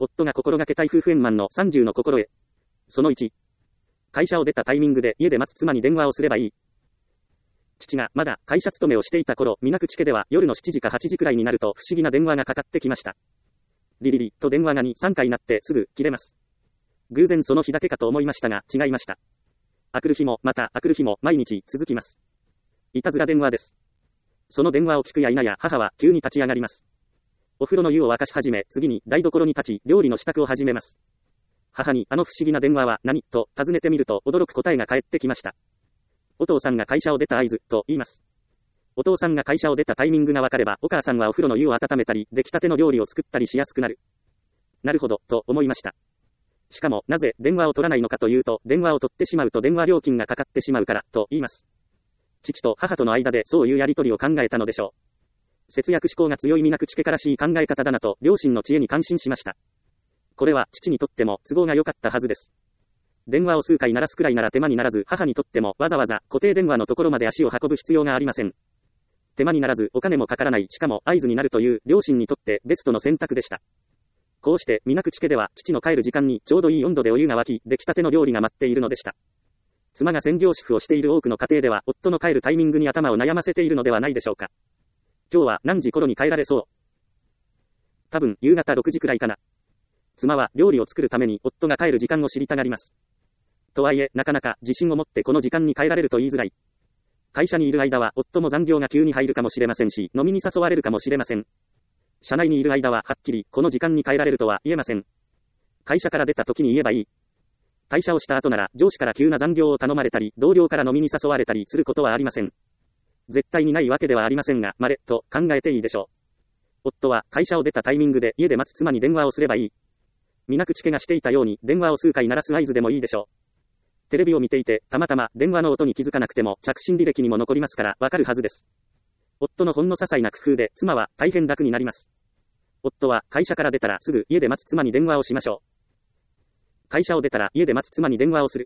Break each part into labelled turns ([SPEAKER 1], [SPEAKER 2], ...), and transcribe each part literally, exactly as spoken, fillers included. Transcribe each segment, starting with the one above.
[SPEAKER 1] 夫が心がけたい夫婦円満のさんじゅうの心得。そのいち。会社を出たタイミングで家で待つ妻に電話をすればいい。父がまだ会社勤めをしていた頃、水口家では夜のしちじかはちじくらいになると不思議な電話がかかってきました。リリリと電話がに、さんかい鳴ってすぐ切れます。偶然その日だけかと思いましたが違いました。あくる日もまたあくる日も毎日続きます。いたずら電話です。その電話を聞くや否や母は急に立ち上がります。お風呂の湯を沸かし始め、次に台所に立ち料理の支度を始めます。母にあの不思議な電話は何と尋ねてみると驚く答えが返ってきました。お父さんが会社を出た合図と言います。お父さんが会社を出たタイミングが分かればお母さんはお風呂の湯を温めたり出来たての料理を作ったりしやすくなる。なるほどと思いました。しかもなぜ電話を取らないのかというと、電話を取ってしまうと電話料金がかかってしまうからと言います。父と母との間でそういうやりとりを考えたのでしょう。節約志向が強い水口家からしい考え方だなと両親の知恵に感心しました。これは父にとっても都合が良かったはずです。電話を数回鳴らすくらいなら手間にならず、母にとってもわざわざ固定電話のところまで足を運ぶ必要がありません。手間にならずお金もかからない、しかも合図になるという両親にとってベストの選択でした。こうして水口家では父の帰る時間にちょうどいい温度でお湯が沸き、出来たての料理が待っているのでした。妻が専業主婦をしている多くの家庭では夫の帰るタイミングに頭を悩ませているのではないでしょうか。今日は何時頃に帰られそう？多分夕方ろくじくらいかな。妻は料理を作るために夫が帰る時間を知りたがります。とはいえなかなか自信を持ってこの時間に帰られると言いづらい。会社にいる間は夫も残業が急に入るかもしれませんし、飲みに誘われるかもしれません。社内にいる間ははっきりこの時間に帰られるとは言えません。会社から出た時に言えばいい。退社をした後なら上司から急な残業を頼まれたり、同僚から飲みに誘われたりすることはありません。絶対にないわけではありませんが、稀と考えていいでしょう。夫は会社を出たタイミングで家で待つ妻に電話をすればいい。水口家がしていたように電話を数回鳴らす合図でもいいでしょう。テレビを見ていてたまたま電話の音に気づかなくても着信履歴にも残りますからわかるはずです。夫のほんの些細な工夫で妻は大変楽になります。夫は会社から出たらすぐ家で待つ妻に電話をしましょう。会社を出たら家で待つ妻に電話をする。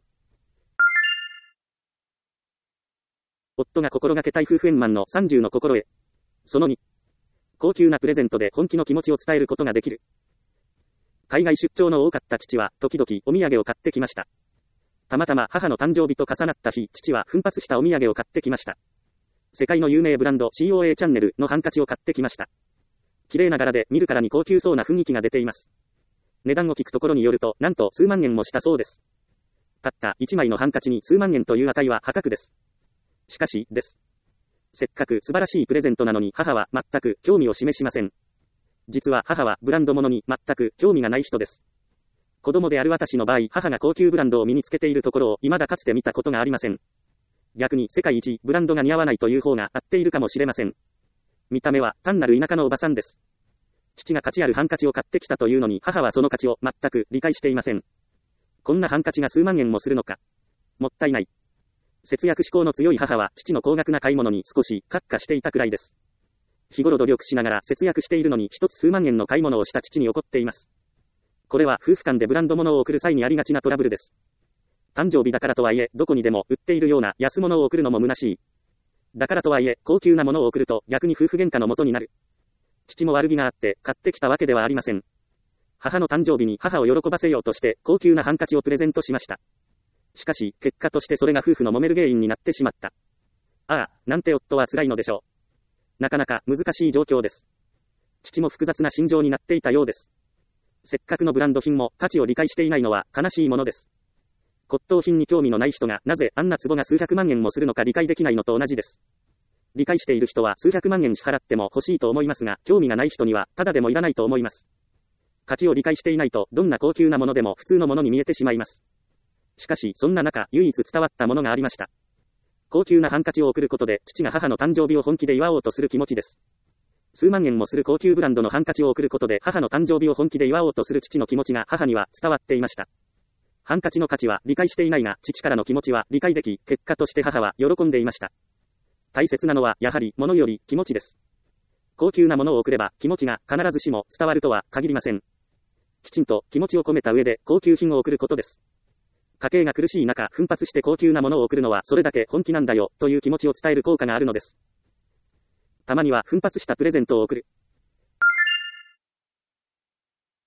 [SPEAKER 1] 夫が心がけたい夫婦円満のさんじゅうの心得。そのに。高級なプレゼントで本気の気持ちを伝えることができる。海外出張の多かった父は時々お土産を買ってきました。たまたま母の誕生日と重なった日、父は奮発したお土産を買ってきました。世界の有名ブランド シーオーエー チャンネルのハンカチを買ってきました。綺麗な柄で見るからに高級そうな雰囲気が出ています。値段を聞くところによると、なんと数万円もしたそうです。たったいちまいのハンカチに数万円という値は破格です。しかし、です。せっかく素晴らしいプレゼントなのに母は全く興味を示しません。実は母はブランド物に全く興味がない人です。子供である私の場合、母が高級ブランドを身につけているところを未だかつて見たことがありません。逆に世界一ブランドが似合わないという方が合っているかもしれません。見た目は単なる田舎のおばさんです。父が価値あるハンカチを買ってきたというのに母はその価値を全く理解していません。こんなハンカチが数万円もするのか。もったいない。節約志向の強い母は父の高額な買い物に少しカッカしていたくらいです。日頃努力しながら節約しているのに一つ数万円の買い物をした父に怒っています。これは夫婦間でブランド物を送る際にありがちなトラブルです。誕生日だからとはいえ、どこにでも売っているような安物を送るのも虚しい。だからとはいえ、高級なものを送ると逆に夫婦喧嘩の元になる。父も悪気があって買ってきたわけではありません。母の誕生日に母を喜ばせようとして高級なハンカチをプレゼントしました。しかし、結果としてそれが夫婦の揉める原因になってしまった。ああ、なんて夫は辛いのでしょう。なかなか難しい状況です。父も複雑な心情になっていたようです。せっかくのブランド品も価値を理解していないのは悲しいものです。骨董品に興味のない人がなぜあんな壺が数百万円もするのか理解できないのと同じです。理解している人は数百万円支払っても欲しいと思いますが、興味がない人にはただでもいらないと思います。価値を理解していないとどんな高級なものでも普通のものに見えてしまいます。しかしそんな中唯一伝わったものがありました。高級なハンカチを送ることで父が母の誕生日を本気で祝おうとする気持ちです。数万円もする高級ブランドのハンカチを送ることで母の誕生日を本気で祝おうとする父の気持ちが母には伝わっていました。ハンカチの価値は理解していないが、父からの気持ちは理解でき、結果として母は喜んでいました。大切なのはやはり物より気持ちです。高級なものを送れば気持ちが必ずしも伝わるとは限りません。きちんと気持ちを込めた上で高級品を送ることです。家計が苦しい中、奮発して高級なものを送るのはそれだけ本気なんだよという気持ちを伝える効果があるのです。たまには奮発したプレゼントを送る。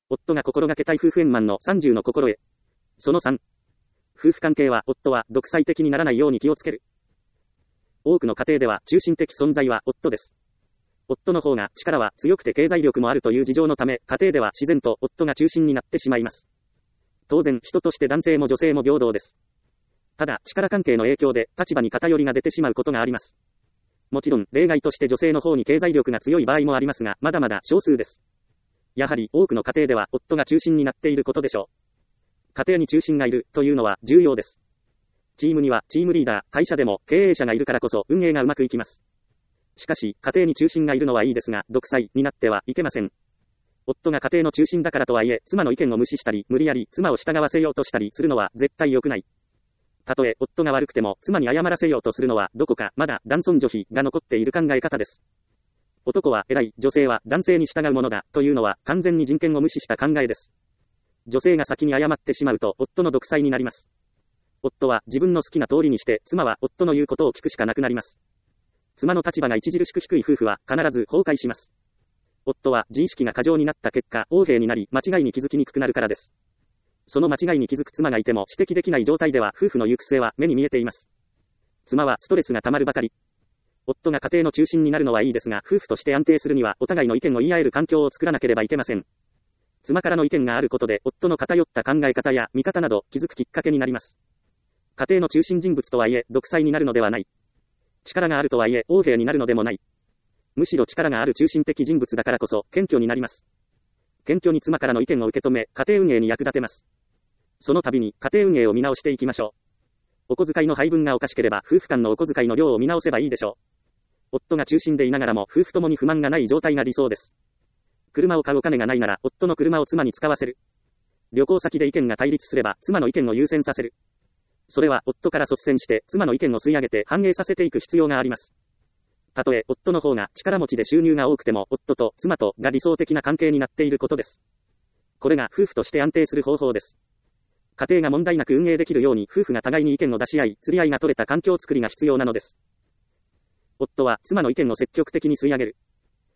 [SPEAKER 1] 夫が心がけたい夫婦円満のさんじゅうの心得。そのさん。夫婦関係は夫は独裁的にならないように気をつける。多くの家庭では中心的存在は夫です。夫の方が力は強くて経済力もあるという事情のため、家庭では自然と夫が中心になってしまいます。当然、人として男性も女性も平等です。ただ、力関係の影響で立場に偏りが出てしまうことがあります。もちろん、例外として女性の方に経済力が強い場合もありますが、まだまだ少数です。やはり、多くの家庭では夫が中心になっていることでしょう。家庭に中心がいるというのは重要です。チームにはチームリーダー、会社でも経営者がいるからこそ運営がうまくいきます。しかし、家庭に中心がいるのはいいですが、独裁になってはいけません。夫が家庭の中心だからとはいえ、妻の意見を無視したり、無理やり妻を従わせようとしたりするのは絶対良くない。たとえ夫が悪くても妻に謝らせようとするのはどこかまだ男尊女卑が残っている考え方です。男は偉い、女性は男性に従うものだというのは完全に人権を無視した考えです。女性が先に謝ってしまうと夫の独裁になります。夫は自分の好きな通りにして、妻は夫の言うことを聞くしかなくなります。妻の立場が著しく低い夫婦は必ず崩壊します。夫は自意識が過剰になった結果、横柄になり、間違いに気づきにくくなるからです。その間違いに気づく妻がいても指摘できない状態では、夫婦の行く末は目に見えています。妻はストレスが溜まるばかり。夫が家庭の中心になるのはいいですが、夫婦として安定するには、お互いの意見を言い合える環境を作らなければいけません。妻からの意見があることで、夫の偏った考え方や見方など、気づくきっかけになります。家庭の中心人物とはいえ、独裁になるのではない。力があるとはいえ、横柄になるのでもない。むしろ力がある中心的人物だからこそ、謙虚になります。謙虚に妻からの意見を受け止め、家庭運営に役立てます。その度に、家庭運営を見直していきましょう。お小遣いの配分がおかしければ、夫婦間のお小遣いの量を見直せばいいでしょう。夫が中心でいながらも、夫婦ともに不満がない状態が理想です。車を買うお金がないなら、夫の車を妻に使わせる。旅行先で意見が対立すれば、妻の意見を優先させる。それは、夫から率先して、妻の意見を吸い上げて反映させていく必要があります。たとえ、夫の方が力持ちで収入が多くても、夫と妻とが理想的な関係になっていることです。これが夫婦として安定する方法です。家庭が問題なく運営できるように、夫婦が互いに意見を出し合い、釣り合いが取れた環境づくりが必要なのです。夫は妻の意見を積極的に吸い上げる。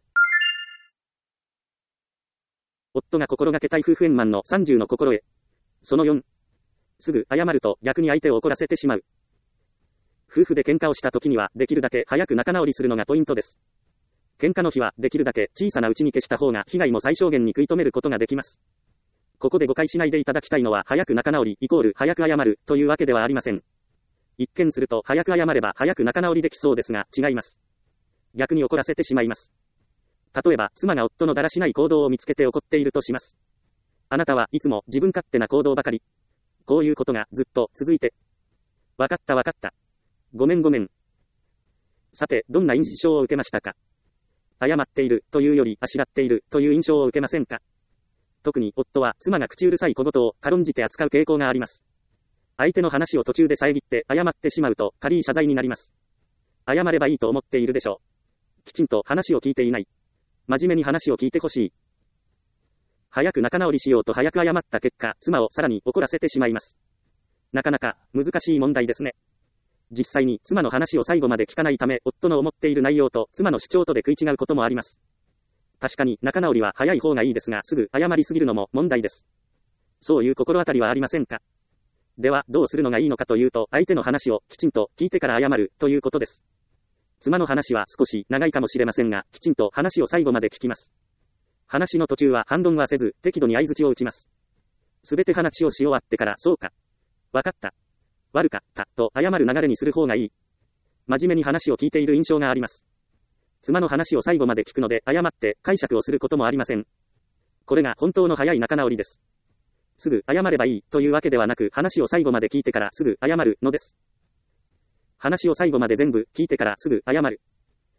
[SPEAKER 1] 夫が心がけたい夫婦円満のさんじゅうの心得。そのよん。すぐ謝ると逆に相手を怒らせてしまう。夫婦で喧嘩をした時にはできるだけ早く仲直りするのがポイントです。喧嘩の日はできるだけ小さなうちに消した方が被害も最小限に食い止めることができます。ここで誤解しないでいただきたいのは早く仲直りイコール早く謝るというわけではありません。一見すると早く謝れば早く仲直りできそうですが違います。逆に怒らせてしまいます。例えば妻が夫のだらしない行動を見つけて怒っているとします。あなたはいつも自分勝手な行動ばかり。こういうことがずっと続いて。わかったわかった。ごめんごめん。さて、どんな印象を受けましたか？謝っているというよりあしらっているという印象を受けませんか？特に夫は妻が口うるさい小言を軽んじて扱う傾向があります。相手の話を途中で遮って謝ってしまうと軽い謝罪になります。謝ればいいと思っているでしょう。きちんと話を聞いていない。真面目に話を聞いてほしい。早く仲直りしようと早く謝った結果、妻をさらに怒らせてしまいます。なかなか難しい問題ですね。実際に妻の話を最後まで聞かないため、夫の思っている内容と妻の主張とで食い違うこともあります。確かに仲直りは早い方がいいですが、すぐ謝りすぎるのも問題です。そういう心当たりはありませんか？では、どうするのがいいのかというと、相手の話をきちんと聞いてから謝るということです。妻の話は少し長いかもしれませんが、きちんと話を最後まで聞きます。話の途中は反論はせず、適度に相槌を打ちます。すべて話をし終わってから、そうか。わかった。悪かった、と謝る流れにする方がいい。真面目に話を聞いている印象があります。妻の話を最後まで聞くので、誤って解釈をすることもありません。これが本当の早い仲直りです。すぐ謝ればいいというわけではなく、話を最後まで聞いてからすぐ謝るのです。話を最後まで全部聞いてからすぐ謝る。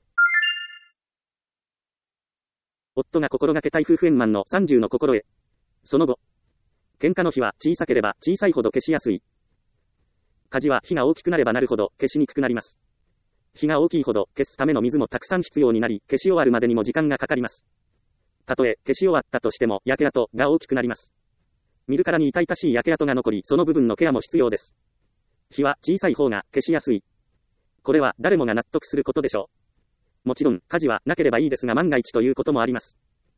[SPEAKER 1] 夫が心がけたい夫婦円満のさんじゅうの心得。その後。喧嘩の火は小さければ小さいほど消しやすい。火事は火が大きくなればなるほど消しにくくなります。火が大きいほど消すための水もたくさん必要になり、消し終わるまでにも時間がかかります。たとえ消し終わったとしても焼け跡が大きくなります。見るからに痛々しい焼け跡が残り、その部分のケアも必要です。火は小さい方が消しやすい。これは誰もが納得することでしょう。もちろん火事はなければいいですが万が一ということもあります。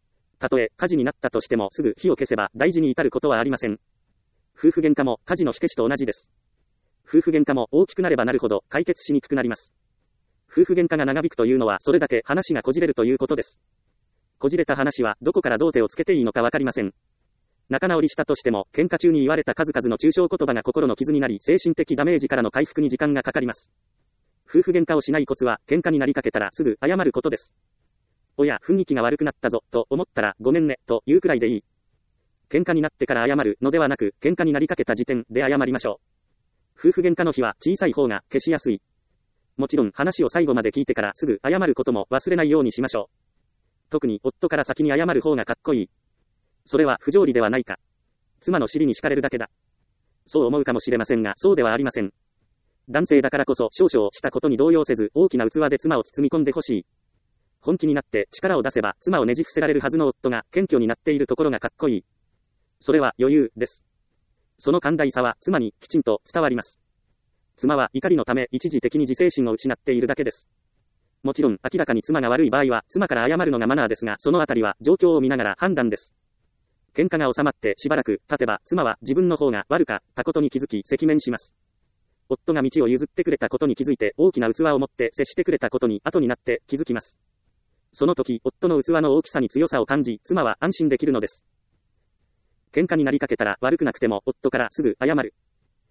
[SPEAKER 1] たとえ火事になったとしてもすぐ火を消せば大事に至ることはありません。夫婦喧嘩も火事の火消しと同じです。夫婦喧嘩も大きくなればなるほど解決しにくくなります。夫婦喧嘩が長引くというのはそれだけ話がこじれるということです。こじれた話はどこからどう手をつけていいのかわかりません。仲直りしたとしても喧嘩中に言われた数々の抽象言葉が心の傷になり精神的ダメージからの回復に時間がかかります。夫婦喧嘩をしないコツは喧嘩になりかけたらすぐ謝ることです。おや、雰囲気が悪くなったぞと思ったらごめんねと言うくらいでいい。喧嘩になってから謝るのではなく喧嘩になりかけた時点で謝りましょう。夫婦喧嘩の日は小さい方が消しやすい。もちろん話を最後まで聞いてからすぐ謝ることも忘れないようにしましょう。特に夫から先に謝る方がかっこいい。それは不条理ではないか。妻の尻に敷かれるだけだ。そう思うかもしれませんが、そうではありません。男性だからこそ少々したことに動揺せず大きな器で妻を包み込んでほしい。本気になって力を出せば妻をねじ伏せられるはずの夫が謙虚になっているところがかっこいい。それは余裕です。その寛大さは妻にきちんと伝わります。妻は怒りのため一時的に自制心を失っているだけです。もちろん明らかに妻が悪い場合は妻から謝るのがマナーですが、そのあたりは状況を見ながら判断です。喧嘩が収まってしばらく経てば妻は自分の方が悪かったことに気づき赤面します。夫が道を譲ってくれたことに気づいて大きな器を持って接してくれたことに後になって気づきます。その時夫の器の大きさに強さを感じ妻は安心できるのです。喧嘩になりかけたら悪くなくても夫からすぐ謝る。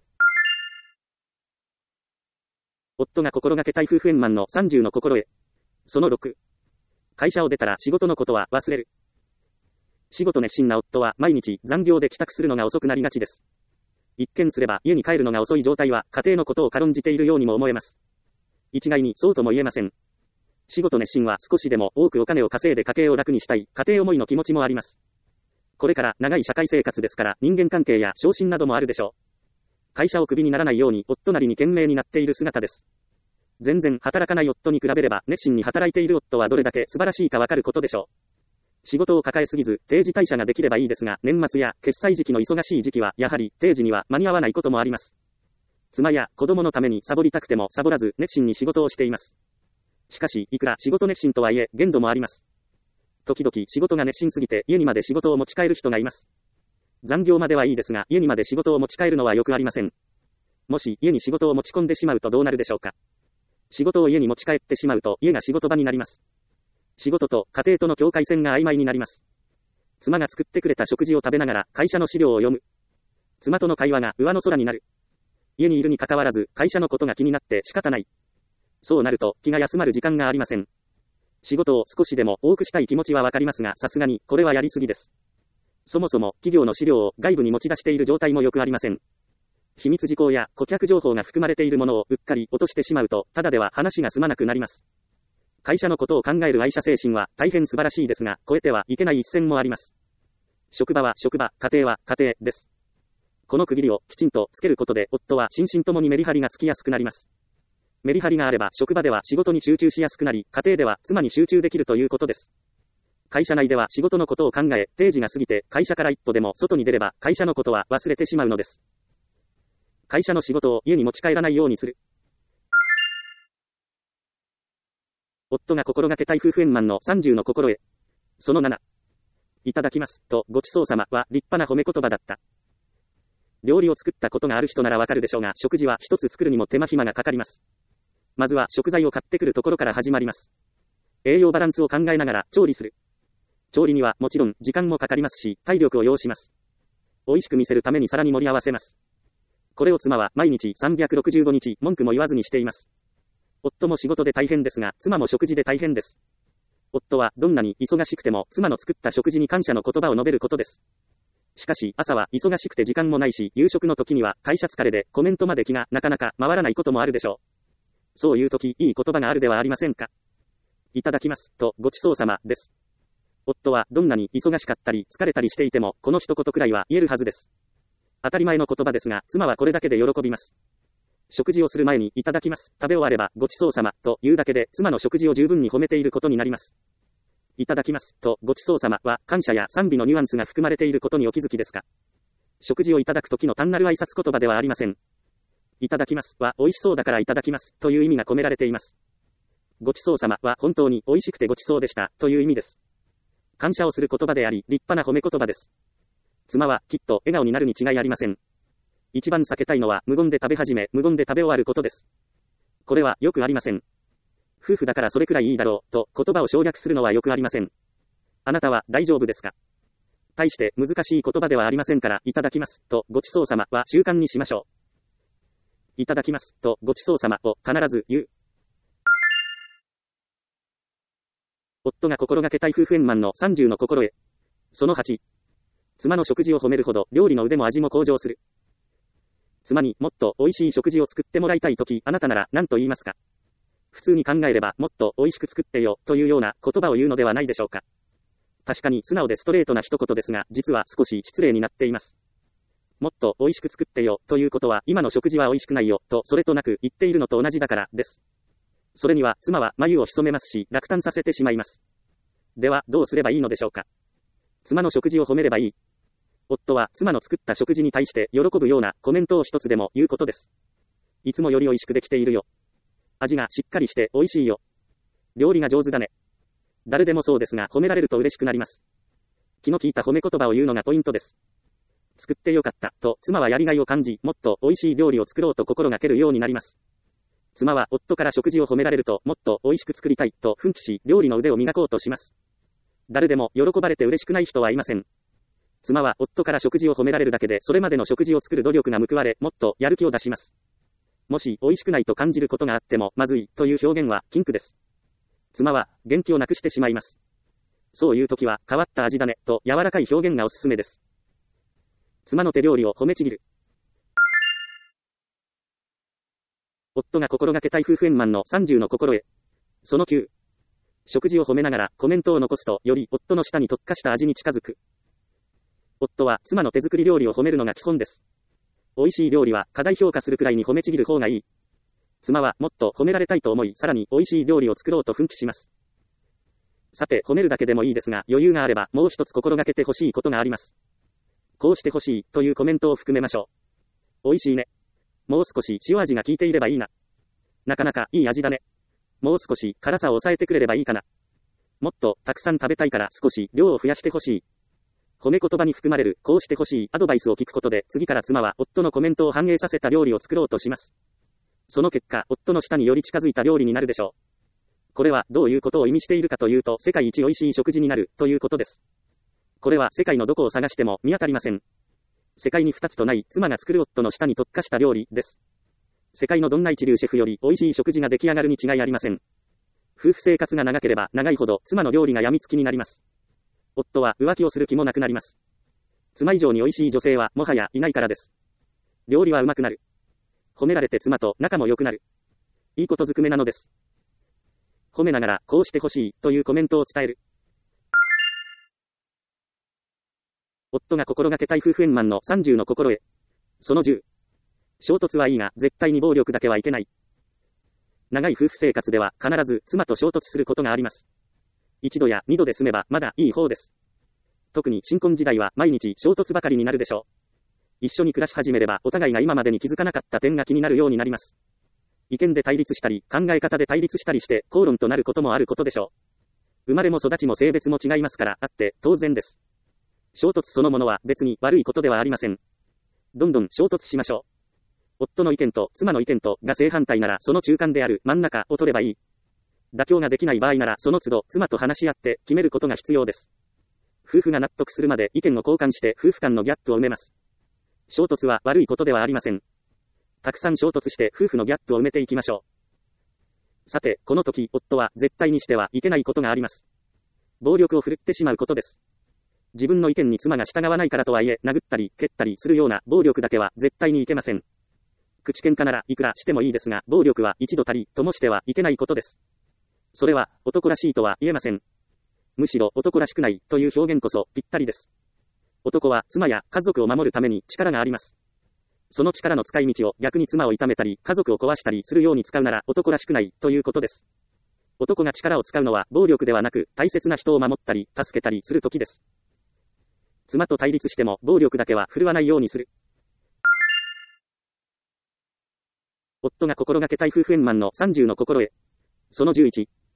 [SPEAKER 1] 夫が心がけたい夫婦円満のさんじゅうの心得。そのろく。会社を出たら仕事のことは忘れる。仕事熱心な夫は毎日残業で帰宅するのが遅くなりがちです。一見すれば家に帰るのが遅い状態は家庭のことを軽んじているようにも思えます。一概にそうとも言えません。仕事熱心は少しでも多くお金を稼いで家計を楽にしたい家庭思いの気持ちもあります。これから長い社会生活ですから人間関係や昇進などもあるでしょう。会社をクビにならないように夫なりに懸命になっている姿です。全然働かない夫に比べれば熱心に働いている夫はどれだけ素晴らしいかわかることでしょう。仕事を抱えすぎず定時退社ができればいいですが、年末や決済時期の忙しい時期はやはり定時には間に合わないこともあります。妻や子供のためにサボりたくてもサボらず熱心に仕事をしています。しかしいくら仕事熱心とはいえ限度もあります。時々仕事が熱心すぎて家にまで仕事を持ち帰る人がいます。残業まではいいですが家にまで仕事を持ち帰るのはよくありません。もし家に仕事を持ち込んでしまうとどうなるでしょうか。仕事を家に持ち帰ってしまうと家が仕事場になります。仕事と家庭との境界線が曖昧になります。妻が作ってくれた食事を食べながら会社の資料を読む。妻との会話が上の空になる。家にいるに関わらず会社のことが気になって仕方ない。そうなると気が休まる時間がありません。仕事を少しでも多くしたい気持ちはわかりますが、さすがにこれはやりすぎです。そもそも企業の資料を外部に持ち出している状態もよくありません。秘密事項や顧客情報が含まれているものをうっかり落としてしまうと、ただでは話が済まなくなります。会社のことを考える愛社精神は大変素晴らしいですが、超えてはいけない一線もあります。職場は職場、家庭は家庭です。この区切りをきちんとつけることで、夫は心身ともにメリハリがつきやすくなります。メリハリがあれば職場では仕事に集中しやすくなり、家庭では妻に集中できるということです。会社内では仕事のことを考え、定時が過ぎて会社から一歩でも外に出れば会社のことは忘れてしまうのです。会社の仕事を家に持ち帰らないようにする。夫が心がけたい夫婦円満のさんじゅうの心得。そのなな。いただきますとごちそうさまは立派な褒め言葉だった。料理を作ったことがある人ならわかるでしょうが、食事は一つ作るにも手間暇がかかります。まずは食材を買ってくるところから始まります。栄養バランスを考えながら調理する。調理にはもちろん時間もかかりますし、体力を要します。美味しく見せるために皿に盛り合わせます。これを妻は毎日さんびゃくろくじゅうごにち文句も言わずにしています。夫も仕事で大変ですが、妻も食事で大変です。夫はどんなに忙しくても妻の作った食事に感謝の言葉を述べることです。しかし朝は忙しくて時間もないし、夕食の時には会社疲れでコメントまで気がなかなか回らないこともあるでしょう。そういう時、いい言葉があるではありませんか。いただきますとごちそうさまです。夫はどんなに忙しかったり疲れたりしていても、この一言くらいは言えるはずです。当たり前の言葉ですが、妻はこれだけで喜びます。食事をする前にいただきます。食べ終わればごちそうさまというだけで妻の食事を十分に褒めていることになります。いただきますとごちそうさまは感謝や賛美のニュアンスが含まれていることにお気づきですか。食事をいただく時の単なる挨拶言葉ではありません。いただきますは美味しそうだからいただきますという意味が込められています。ごちそうさまは本当に美味しくてごちそうでしたという意味です。 感謝をする言葉であり、立派な褒め言葉です。妻は、きっと、笑顔になるに違いありません。一番避けたいのは、無言で食べ始め、無言で食べ終わることです。これは、よくありません。夫婦だからそれくらいいいだろう、と、言葉を省略するのはよくありません。あなたは、大丈夫ですか？対して、難しい言葉ではありませんから、いただきます、と、ごちそうさまは習慣にしましょう。いただきます、と、ごちそうさまを、必ず言う。夫が心がけたい夫婦円満のさんじゅうの心得。そのはち。妻の食事を褒めるほど、料理の腕も味も向上する。妻にもっと美味しい食事を作ってもらいたいとき、あなたなら何と言いますか？普通に考えれば、もっと美味しく作ってよ、というような言葉を言うのではないでしょうか。確かに素直でストレートな一言ですが、実は少し失礼になっています。もっと美味しく作ってよ、ということは、今の食事は美味しくないよ、とそれとなく言っているのと同じだから、です。それには、妻は眉を潜めますし、落胆させてしまいます。では、どうすればいいのでしょうか。妻の食事を褒めればいい。夫は、妻の作った食事に対して、喜ぶようなコメントを一つでも言うことです。いつもより美味しくできているよ。味がしっかりして美味しいよ。料理が上手だね。誰でもそうですが、褒められると嬉しくなります。気の利いた褒め言葉を言うのがポイントです。作ってよかった、と、妻はやりがいを感じ、もっと美味しい料理を作ろうと心がけるようになります。妻は夫から食事を褒められると、もっと美味しく作りたい、と奮起し、料理の腕を磨こうとします。誰でも喜ばれて嬉しくない人はいません。妻は夫から食事を褒められるだけで、それまでの食事を作る努力が報われ、もっとやる気を出します。もし美味しくないと感じることがあっても、まずい、という表現は禁句です。妻は元気をなくしてしまいます。そういう時は、変わった味だね、と柔らかい表現がおすすめです。妻の手料理を褒めちぎる。夫が心がけたい夫婦円満のさんじゅうの心得。そのきゅう。食事を褒めながらコメントを残すと、より夫の舌に特化した味に近づく。夫は妻の手作り料理を褒めるのが基本です。美味しい料理は過大評価するくらいに褒めちぎる方がいい。妻はもっと褒められたいと思い、さらに美味しい料理を作ろうと奮起します。さて、褒めるだけでもいいですが、余裕があればもう一つ心がけてほしいことがあります。こうしてほしいというコメントを含めましょう。美味しいね。もう少し塩味が効いていればいいな。なかなかいい味だね。もう少し辛さを抑えてくれればいいかな。もっとたくさん食べたいから少し量を増やしてほしい。褒め言葉に含まれるこうしてほしいアドバイスを聞くことで、次から妻は夫のコメントを反映させた料理を作ろうとします。その結果、夫の舌により近づいた料理になるでしょう。これはどういうことを意味しているかというと、世界一美味しい食事になるということです。これは世界のどこを探しても見当たりません。世界に二つとない妻が作る夫の舌に特化した料理です。世界のどんな一流シェフより美味しい食事が出来上がるに違いありません。夫婦生活が長ければ長いほど妻の料理が病みつきになります。夫は浮気をする気もなくなります。妻以上に美味しい女性はもはやいないからです。料理はうまくなる。褒められて妻と仲も良くなる。いいことずくめなのです。褒めながらこうしてほしいというコメントを伝える。夫が心がけたい夫婦円満のさんじゅうの心得。そのじゅう。衝突はいいが、絶対に暴力だけはいけない。長い夫婦生活では必ず妻と衝突することがあります。一度や二度で済めばまだいい方です。特に新婚時代は毎日衝突ばかりになるでしょう。一緒に暮らし始めればお互いが今までに気づかなかった点が気になるようになります。意見で対立したり、考え方で対立したりして口論となることもあることでしょう。生まれも育ちも性別も違いますからあって当然です。衝突そのものは別に悪いことではありません。どんどん衝突しましょう。夫の意見と妻の意見とが正反対ならその中間である真ん中を取ればいい。妥協ができない場合ならその都度妻と話し合って決めることが必要です。夫婦が納得するまで意見を交換して夫婦間のギャップを埋めます。衝突は悪いことではありません。たくさん衝突して夫婦のギャップを埋めていきましょう。さて、この時夫は絶対にしてはいけないことがあります。暴力を振るってしまうことです。自分の意見に妻が従わないからとはいえ、殴ったり蹴ったりするような暴力だけは絶対にいけません。口喧嘩ならいくらしてもいいですが、暴力は一度たりともしてはいけないことです。それは男らしいとは言えません。むしろ男らしくないという表現こそぴったりです。男は妻や家族を守るために力があります。その力の使い道を逆に妻を痛めたり家族を壊したりするように使うなら男らしくないということです。男が力を使うのは暴力ではなく大切な人を守ったり助けたりするときです。妻と対立しても暴力だけは振るわないようにする。夫が心がけたい夫婦円満のさんじゅうの心得。そのじゅういち。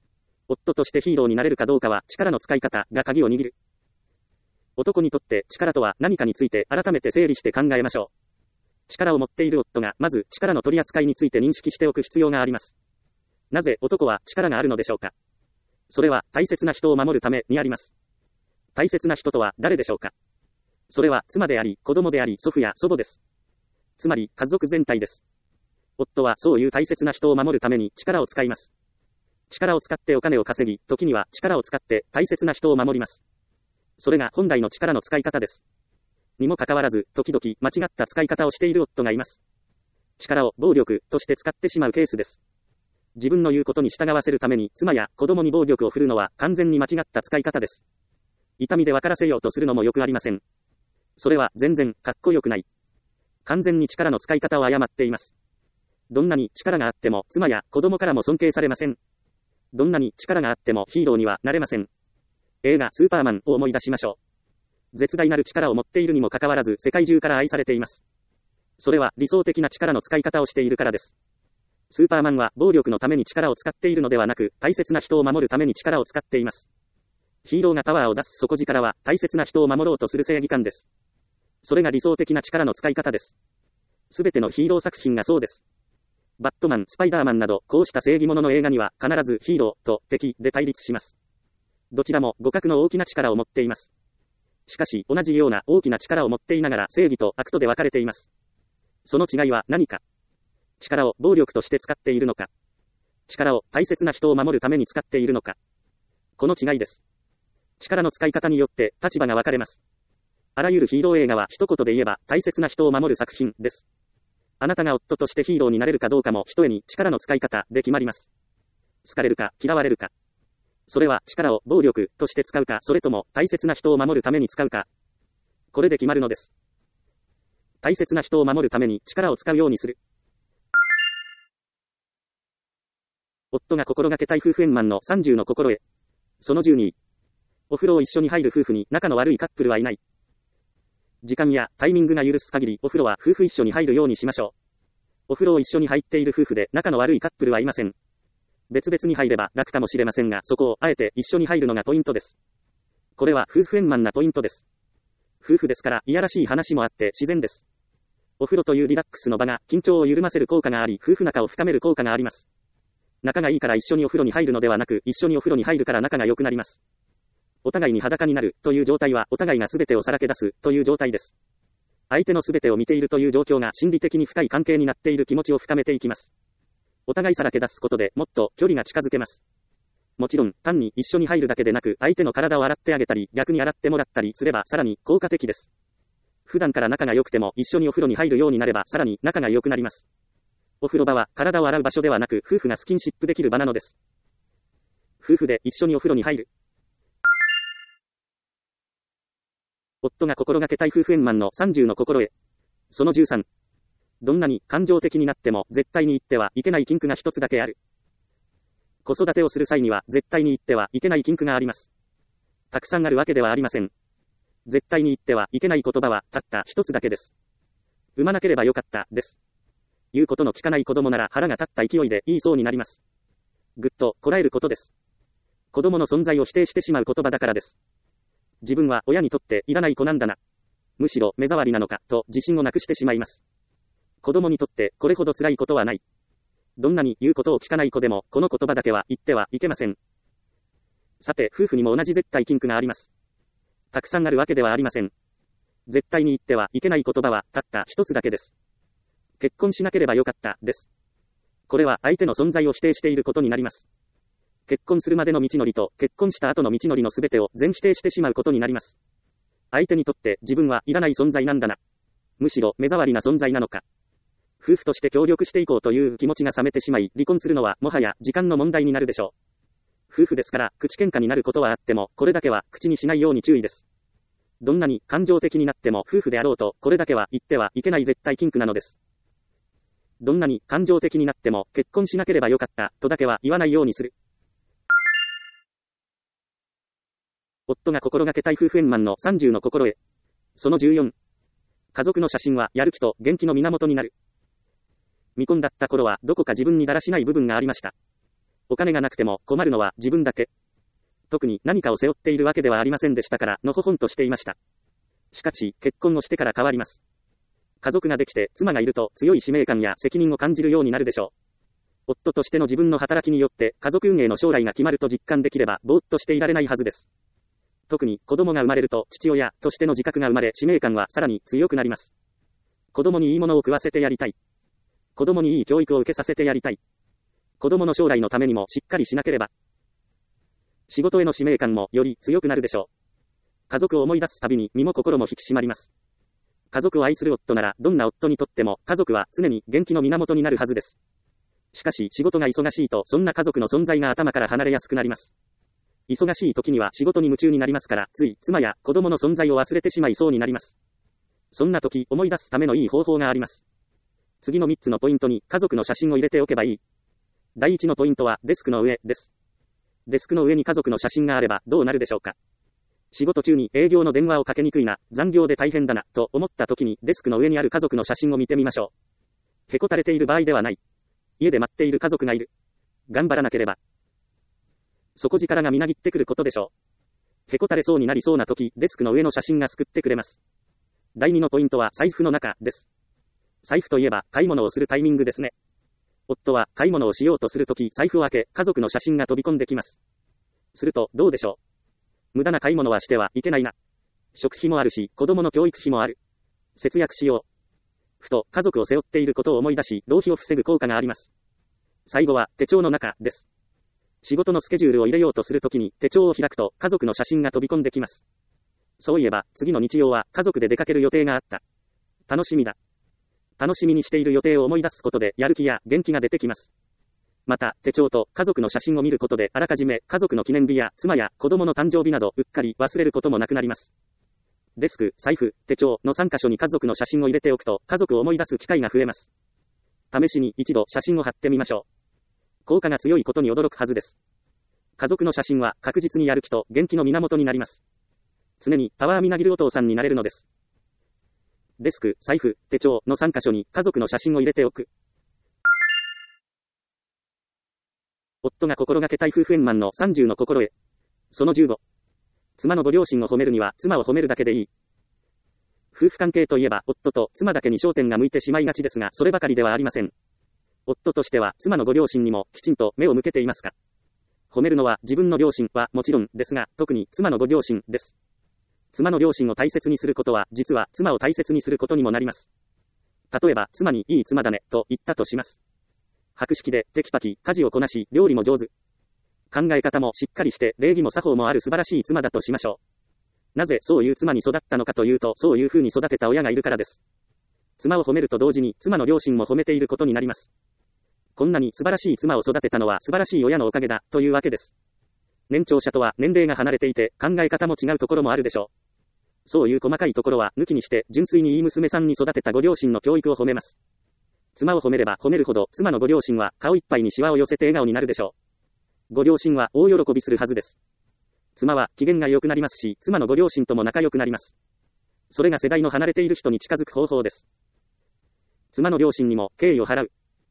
[SPEAKER 1] 夫としてヒーローになれるかどうかは力の使い方が鍵を握る。男にとって力とは何かについて改めて整理して考えましょう。力を持っている夫がまず力の取り扱いについて認識しておく必要があります。なぜ男は力があるのでしょうか。それは大切な人を守るためにあります。大切な人とは誰でしょうか。それは妻であり、子供であり、祖父や祖母です。つまり家族全体です。夫はそういう大切な人を守るために力を使います。力を使ってお金を稼ぎ、時には力を使って大切な人を守ります。それが本来の力の使い方です。にもかかわらず、時々間違った使い方をしている夫がいます。力を暴力として使ってしまうケースです。自分の言うことに従わせるために妻や子供に暴力を振るうのは完全に間違った使い方です。痛みで分からせようとするのもよくありません。それは全然かっこよくない。完全に力の使い方を誤っています。どんなに力があっても妻や子供からも尊敬されません。どんなに力があってもヒーローにはなれません。映画スーパーマンを思い出しましょう。絶大なる力を持っているにもかかわらず世界中から愛されています。それは理想的な力の使い方をしているからです。スーパーマンは暴力のために力を使っているのではなく、大切な人を守るために力を使っています。ヒーローがパワーを出す底力は大切な人を守ろうとする正義感です。それが理想的な力の使い方です。すべてのヒーロー作品がそうです。バットマン、スパイダーマンなど、こうした正義者の映画には必ずヒーローと敵で対立します。どちらも互角の大きな力を持っています。しかし、同じような大きな力を持っていながら正義と悪とで分かれています。その違いは何か。力を暴力として使っているのか。力を大切な人を守るために使っているのか。この違いです。力の使い方によって立場が分かれます。あらゆるヒーロー映画は一言で言えば大切な人を守る作品です。あなたが夫としてヒーローになれるかどうかも一重に力の使い方で決まります。好かれるか嫌われるか。それは力を暴力として使うか、それとも大切な人を守るために使うか。これで決まるのです。大切な人を守るために力を使うようにする。夫が心がけたい夫婦円満のさんじゅうの心得。そのじゅうに。お風呂を一緒に入る夫婦に仲の悪いカップルはいない。時間やタイミングが許す限りお風呂は夫婦一緒に入るようにしましょう。お風呂を一緒に入っている夫婦で仲の悪いカップルはいません。別々に入れば楽かもしれませんが、そこをあえて一緒に入るのがポイントです。これは夫婦円満なポイントです。夫婦ですからいやらしい話もあって自然です。お風呂というリラックスの場が緊張を緩ませる効果があり、夫婦仲を深める効果があります。仲がいいから一緒にお風呂に入るのではなく、一緒にお風呂に入るから仲が良くなります。お互いに裸になるという状態はお互いが全てをさらけ出すという状態です。相手の全てを見ているという状況が心理的に深い関係になっている気持ちを深めていきます。お互いさらけ出すことでもっと距離が近づけます。もちろん単に一緒に入るだけでなく、相手の体を洗ってあげたり逆に洗ってもらったりすればさらに効果的です。普段から仲が良くても一緒にお風呂に入るようになればさらに仲が良くなります。お風呂場は体を洗う場所ではなく、夫婦がスキンシップできる場なのです。夫婦で一緒にお風呂に入る。夫が心がけたい夫婦円満のさんじゅうの心得。そのじゅうさん。どんなに感情的になっても絶対に言ってはいけない禁句が一つだけある。子育てをする際には絶対に言ってはいけない禁句があります。たくさんあるわけではありません。絶対に言ってはいけない言葉はたった一つだけです。産まなければよかったです。言うことの聞かない子供なら腹が立った勢いで言いそうになります。ぐっとこらえることです。子供の存在を否定してしまう言葉だからです。自分は親にとっていらない子なんだな。むしろ目障りなのかと自信をなくしてしまいます。子供にとってこれほど辛いことはない。どんなに言うことを聞かない子でもこの言葉だけは言ってはいけません。さて、夫婦にも同じ絶対禁句があります。たくさんあるわけではありません。絶対に言ってはいけない言葉はたった一つだけです。結婚しなければよかったです。これは相手の存在を否定していることになります。結婚するまでの道のりと結婚した後の道のりのすべてを全否定してしまうことになります。相手にとって自分はいらない存在なんだな。むしろ目障りな存在なのか。夫婦として協力していこうという気持ちが冷めてしまい、離婚するのはもはや時間の問題になるでしょう。夫婦ですから口喧嘩になることはあっても、これだけは口にしないように注意です。どんなに感情的になっても夫婦であろうと、これだけは言ってはいけない絶対禁句なのです。どんなに感情的になっても結婚しなければよかったとだけは言わないようにする。夫が心がけたい夫婦円満のさんじゅうの心得。そのじゅうよん。家族の写真はやる気と元気の源になる。未婚だった頃はどこか自分にだらしない部分がありました。 お金がなくても困るのは自分だけ。特に何かを背負っているわけではありませんでしたから、のほほんとしていました。しかし、結婚をしてから変わります。家族ができて妻がいると強い使命感や責任を感じるようになるでしょう。夫としての自分の働きによって家族運営の将来が決まると実感できれば、ぼーっとしていられないはずです。特に子供が生まれると父親としての自覚が生まれ、使命感はさらに強くなります。子供にいいものを食わせてやりたい。子供にいい教育を受けさせてやりたい。子供の将来のためにもしっかりしなければ。仕事への使命感もより強くなるでしょう。家族を思い出すたびに身も心も引き締まります。家族を愛する夫ならどんな夫にとっても家族は常に元気の源になるはずです。しかし仕事が忙しいとそんな家族の存在が頭から離れやすくなります。忙しい時には仕事に夢中になりますから、つい妻や子供の存在を忘れてしまいそうになります。そんな時思い出すためのいい方法があります。次のみっつのポイントに家族の写真を入れておけばいい。だいいちのポイントはデスクの上です。デスクの上に家族の写真があればどうなるでしょうか。仕事中に営業の電話をかけにくいな、残業で大変だな、と思った時にデスクの上にある家族の写真を見てみましょう。へこたれている場合ではない。家で待っている家族がいる。頑張らなければ。底力がみなぎってくることでしょう。へこたれそうになりそうな時、デスクの上の写真が救ってくれます。だいにのポイントは財布の中です。財布といえば買い物をするタイミングですね。夫は買い物をしようとするとき、財布を開け、家族の写真が飛び込んできます。すると、どうでしょう。無駄な買い物はしてはいけないな。食費もあるし、子供の教育費もある。節約しよう。ふと、家族を背負っていることを思い出し、浪費を防ぐ効果があります。最後は、手帳の中です。仕事のスケジュールを入れようとするときに、手帳を開くと、家族の写真が飛び込んできます。そういえば、次の日曜は、家族で出かける予定があった。楽しみだ。楽しみにしている予定を思い出すことで、やる気や元気が出てきます。また、手帳と家族の写真を見ることで、あらかじめ家族の記念日や妻や子供の誕生日など、うっかり忘れることもなくなります。デスク、財布、手帳のさんかしょに家族の写真を入れておくと、家族を思い出す機会が増えます。試しに一度写真を貼ってみましょう。効果が強いことに驚くはずです。家族の写真は確実にやる気と元気の源になります。常にパワーみなぎるお父さんになれるのです。デスク、財布、手帳のさんかしょに家族の写真を入れておく。夫が心がけたい夫婦円満のさんじゅうの心得。そのじゅうご。妻のご両親を褒めるには妻を褒めるだけでいい。夫婦関係といえば夫と妻だけに焦点が向いてしまいがちですが、そればかりではありません。夫としては妻のご両親にもきちんと目を向けていますか。褒めるのは自分の両親はもちろんですが、特に妻のご両親です。妻の両親を大切にすることは、実は妻を大切にすることにもなります。例えば、妻にいい妻だね、と言ったとします。博識で、テキパキ、家事をこなし、料理も上手。考え方もしっかりして、礼儀も作法もある素晴らしい妻だとしましょう。なぜそういう妻に育ったのかというと、そういう風に育てた親がいるからです。妻を褒めると同時に、妻の両親も褒めていることになります。こんなに素晴らしい妻を育てたのは素晴らしい親のおかげだ、というわけです。年長者とは年齢が離れていて、考え方も違うところもあるでしょう。そういう細かいところは抜きにして、純粋にいい娘さんに育てたご両親の教育を褒めます。妻を褒めれば褒めるほど、妻のご両親は顔いっぱいにシワを寄せて笑顔になるでしょう。ご両親は大喜びするはずです。妻は機嫌が良くなりますし、妻のご両親とも仲良くなります。それが世代の離れている人に近づく方法です。妻の両親にも敬意を払う。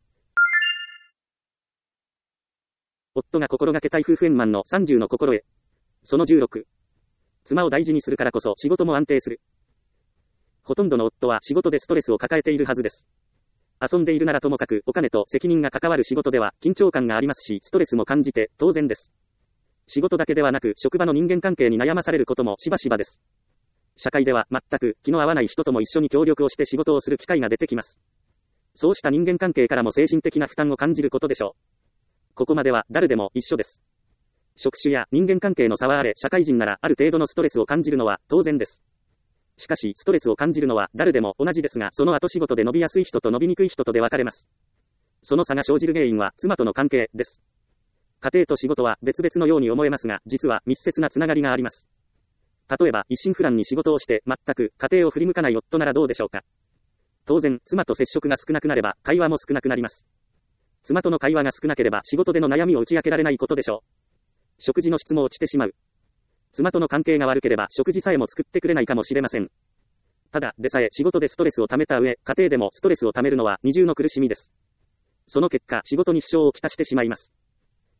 [SPEAKER 1] 夫が心がけたい夫婦円満のさんじゅうの心得。そのじゅうろく。妻を大事にするからこそ仕事も安定する。ほとんどの夫は仕事でストレスを抱えているはずです。遊んでいるならともかくお金と責任が関わる仕事では緊張感がありますし、ストレスも感じて当然です。仕事だけではなく職場の人間関係に悩まされることもしばしばです。社会では全く気の合わない人とも一緒に協力をして仕事をする機会が出てきます。そうした人間関係からも精神的な負担を感じることでしょう。ここまでは誰でも一緒です。職種や人間関係の差はあれ、社会人ならある程度のストレスを感じるのは当然です。しかし、ストレスを感じるのは誰でも同じですが、その後仕事で伸びやすい人と伸びにくい人とで分かれます。その差が生じる原因は妻との関係です。家庭と仕事は別々のように思えますが、実は密接なつながりがあります。例えば、一心不乱に仕事をして全く家庭を振り向かない夫ならどうでしょうか。当然、妻と接触が少なくなれば会話も少なくなります。妻との会話が少なければ仕事での悩みを打ち明けられないことでしょう。食事の質も落ちてしまう。妻との関係が悪ければ食事さえも作ってくれないかもしれません。ただでさえ仕事でストレスを溜めた上、家庭でもストレスを溜めるのは二重の苦しみです。その結果、仕事に支障をきたしてしまいます。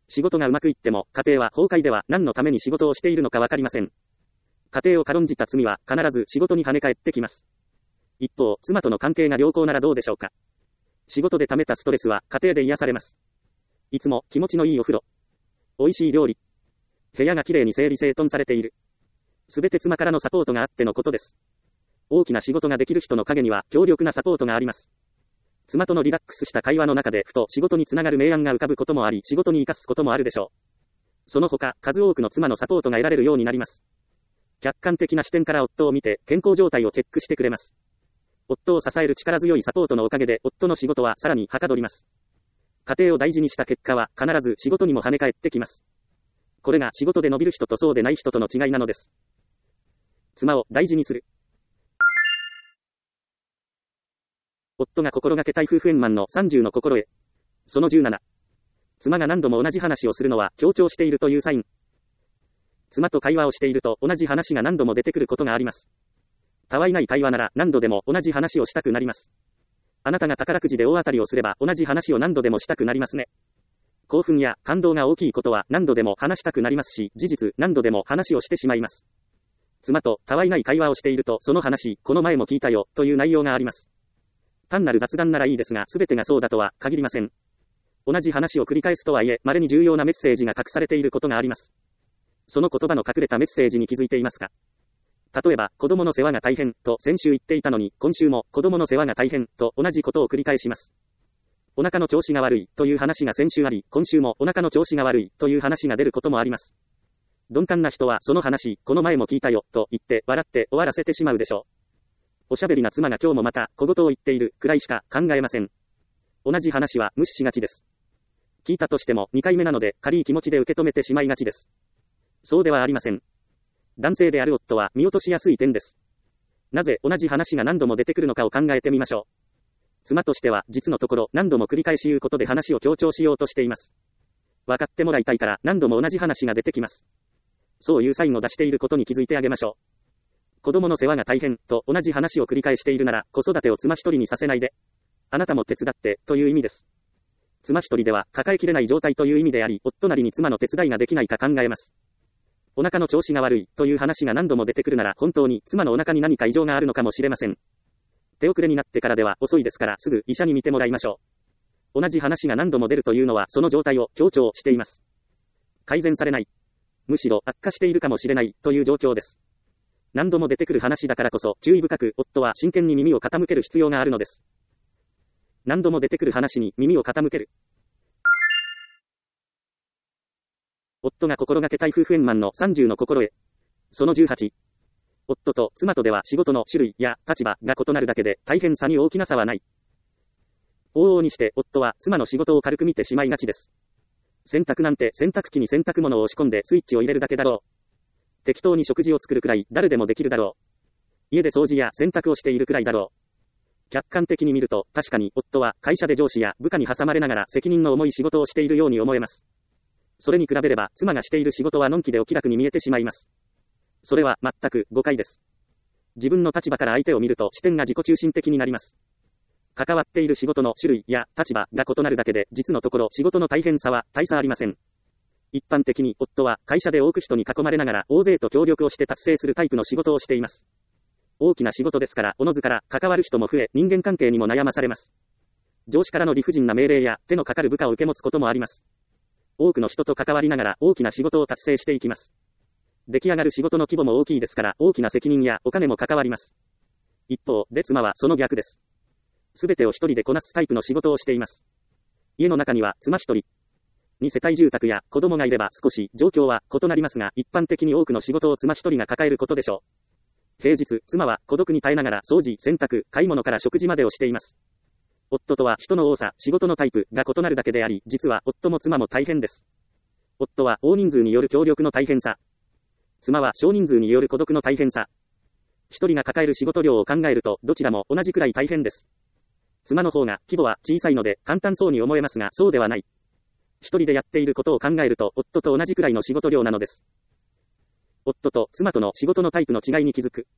[SPEAKER 1] 仕事がうまくいっても、家庭は崩壊では何のために仕事をしているのかわかりません。家庭を軽んじた罪は必ず仕事に跳ね返ってきます。一方、妻との関係が良好ならどうでしょうか。仕事で溜めたストレスは家庭で癒されます。いつも気持ちのいいお風呂。美味しい料理。部屋がきれいに整理整頓されている。すべて妻からのサポートがあってのことです。大きな仕事ができる人の陰には強力なサポートがあります。妻とのリラックスした会話の中でふと仕事につながる明暗が浮かぶこともあり、仕事に生かすこともあるでしょう。その他、数多くの妻のサポートが得られるようになります。客観的な視点から夫を見て健康状態をチェックしてくれます。夫を支える力強いサポートのおかげで夫の仕事はさらにはかどります。家庭を大事にした結果は必ず仕事にも跳ね返ってきます。これが仕事で伸びる人とそうでない人との違いなのです。妻を大事にする。夫が心がけたい夫婦円満のさんじゅうの心得。そのじゅうなな。妻が何度も同じ話をするのは強調しているというサイン。妻と会話をしていると同じ話が何度も出てくることがあります。たわいない会話なら何度でも同じ話をしたくなります。あなたが宝くじで大当たりをすれば同じ話を何度でもしたくなりますね。興奮や感動が大きいことは何度でも話したくなりますし、事実何度でも話をしてしまいます。妻とたわいない会話をしているとその話、この前も聞いたよという内容があります。単なる雑談ならいいですが全てがそうだとは限りません。同じ話を繰り返すとはいえ、稀に重要なメッセージが隠されていることがあります。その言葉の隠れたメッセージに気づいていますか？例えば、子供の世話が大変と先週言っていたのに、今週も子供の世話が大変と同じことを繰り返します。お腹の調子が悪いという話が先週あり、今週もお腹の調子が悪いという話が出ることもあります。鈍感な人はその話、この前も聞いたよと言って笑って終わらせてしまうでしょう。おしゃべりな妻が今日もまた小言を言っているくらいしか考えません。同じ話は無視しがちです。聞いたとしてもにかいめなので軽い気持ちで受け止めてしまいがちです。そうではありません。男性である夫は見落としやすい点です。なぜ同じ話が何度も出てくるのかを考えてみましょう。妻としては実のところ何度も繰り返し言うことで話を強調しようとしています。分かってもらいたいから何度も同じ話が出てきます。そういうサインを出していることに気づいてあげましょう。子供の世話が大変と同じ話を繰り返しているなら子育てを妻一人にさせないで。あなたも手伝ってという意味です。妻一人では抱えきれない状態という意味であり、夫なりに妻の手伝いができないか考えます。お腹の調子が悪いという話が何度も出てくるなら本当に妻のお腹に何か異常があるのかもしれません。手遅れになってからでは遅いですからすぐ医者に診てもらいましょう。同じ話が何度も出るというのはその状態を強調しています。改善されない。むしろ悪化しているかもしれないという状況です。何度も出てくる話だからこそ注意深く夫は真剣に耳を傾ける必要があるのです。何度も出てくる話に耳を傾ける。夫が心がけたい夫婦円満のさんじゅうの心得。そのじゅうはち。夫と妻とでは仕事の種類や立場が異なるだけで大変さに大きな差はない。往々にして夫は妻の仕事を軽く見てしまいがちです。洗濯なんて洗濯機に洗濯物を押し込んでスイッチを入れるだけだろう。適当に食事を作るくらい誰でもできるだろう。家で掃除や洗濯をしているくらいだろう。客観的に見ると確かに夫は会社で上司や部下に挟まれながら責任の重い仕事をしているように思えます。それに比べれば妻がしている仕事はのんきでお気楽に見えてしまいます。それは全く誤解です。自分の立場から相手を見ると視点が自己中心的になります。関わっている仕事の種類や立場が異なるだけで実のところ仕事の大変さは大差ありません。一般的に夫は会社で多く人に囲まれながら大勢と協力をして達成するタイプの仕事をしています。大きな仕事ですからおのずから関わる人も増え人間関係にも悩まされます。上司からの理不尽な命令や手のかかる部下を受け持つこともあります。多くの人と関わりながら大きな仕事を達成していきます。出来上がる仕事の規模も大きいですから大きな責任やお金も関わります。一方で妻はその逆です。すべてを一人でこなすタイプの仕事をしています。家の中には妻一人。に世帯住宅や子供がいれば少し状況は異なりますが一般的に多くの仕事を妻一人が抱えることでしょう。平日、妻は孤独に耐えながら掃除、洗濯、買い物から食事までをしています。夫とは人の多さ、仕事のタイプが異なるだけであり、実は夫も妻も大変です。夫は大人数による協力の大変さ。妻は少人数による孤独の大変さ。一人が抱える仕事量を考えるとどちらも同じくらい大変です。妻の方が規模は小さいので簡単そうに思えますがそうではない。一人でやっていることを考えると夫と同じくらいの仕事量なのです。夫と妻との仕事のタイプの違いに気づく。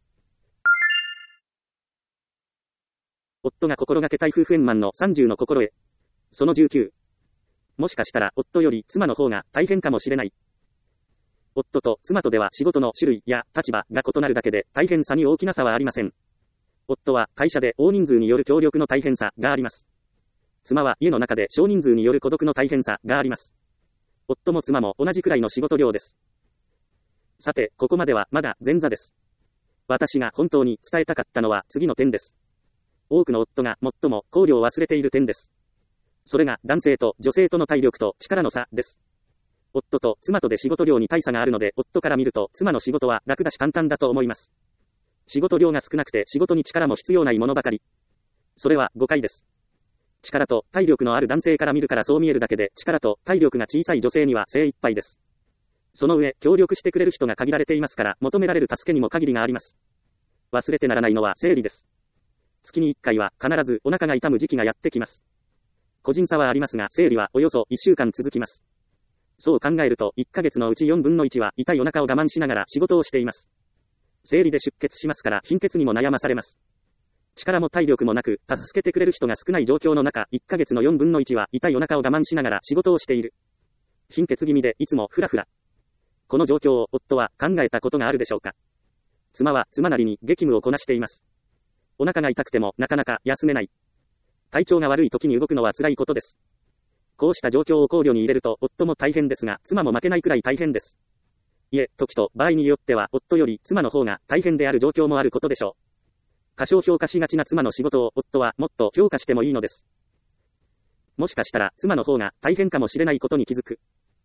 [SPEAKER 1] 夫が心がけたい夫婦円満のさんじゅうの心得。そのじゅうきゅう。 もしかしたら夫より妻の方が大変かもしれない。夫と妻とでは仕事の種類や立場が異なるだけで大変さに大きな差はありません。夫は会社で大人数による協力の大変さがあります。妻は家の中で少人数による孤独の大変さがあります。夫も妻も同じくらいの仕事量です。さて、ここまではまだ前座です。私が本当に伝えたかったのは次の点です。多くの夫が最も考慮を忘れている点です。それが男性と女性との体力と力の差です。夫と妻とで仕事量に大差があるので、夫から見ると妻の仕事は楽だし簡単だと思います。仕事量が少なくて仕事に力も必要ないものばかり。それは誤解です。力と体力のある男性から見るからそう見えるだけで、力と体力が小さい女性には精一杯です。その上、協力してくれる人が限られていますから、求められる助けにも限りがあります。忘れてならないのは生理です。月にいっかいは必ずお腹が痛む時期がやってきます。個人差はありますが、生理はおよそいっしゅうかん続きます。そう考えると、いっかげつのうちよんぶんのいちは痛いお腹を我慢しながら仕事をしています。生理で出血しますから貧血にも悩まされます。力も体力もなく、助けてくれる人が少ない状況の中、いっかげつのよんぶんのいちは痛いお腹を我慢しながら仕事をしている。貧血気味でいつもフラフラ。この状況を夫は考えたことがあるでしょうか。妻は妻なりに激務をこなしています。お腹が痛くてもなかなか休めない。体調が悪い時に動くのは辛いことです。こうした状況を考慮に入れると夫も大変ですが、妻も負けないくらい大変です。いえ、時と場合によっては夫より妻の方が大変である状況もあることでしょう。過小評価しがちな妻の仕事を夫はもっと評価してもいいのです。もしかしたら妻の方が大変かもしれないことに気づく。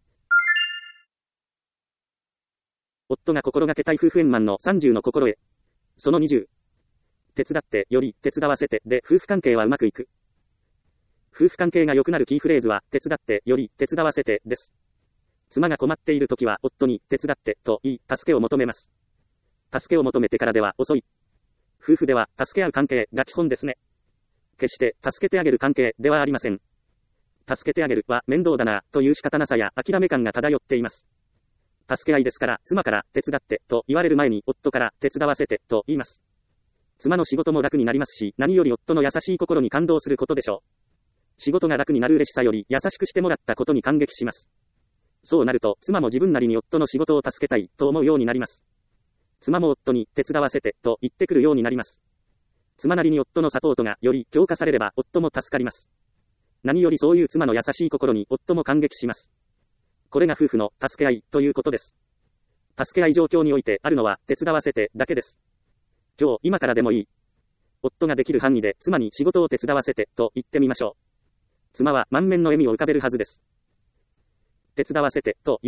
[SPEAKER 1] 夫が心がけたい夫婦円満のさんじゅうの心得。そのにじゅう。手伝ってより手伝わせてで夫婦関係はうまくいく。夫婦関係が良くなるキーフレーズは手伝ってより手伝わせてです。妻が困っているときは夫に手伝ってと言い助けを求めます。助けを求めてからでは遅い。夫婦では助け合う関係が基本ですね。決して助けてあげる関係ではありません。助けてあげるは面倒だなという仕方なさや諦め感が漂っています。助け合いですから、妻から手伝ってと言われる前に夫から手伝わせてと言います。妻の仕事も楽になりますし、何より夫の優しい心に感動することでしょう。仕事が楽になる嬉しさより優しくしてもらったことに感激します。そうなると、妻も自分なりに夫の仕事を助けたいと思うようになります。妻も夫に手伝わせてと言ってくるようになります。妻なりに夫のサポートがより強化されれば夫も助かります。何よりそういう妻の優しい心に夫も感激します。これが夫婦の助け合いということです。助け合い状況においてあるのは手伝わせてだけです。今日、今からでもいい。夫ができる範囲で妻に仕事を手伝わせてと言ってみましょう。妻は満面の笑みを浮かべるはずです。手伝わせてという。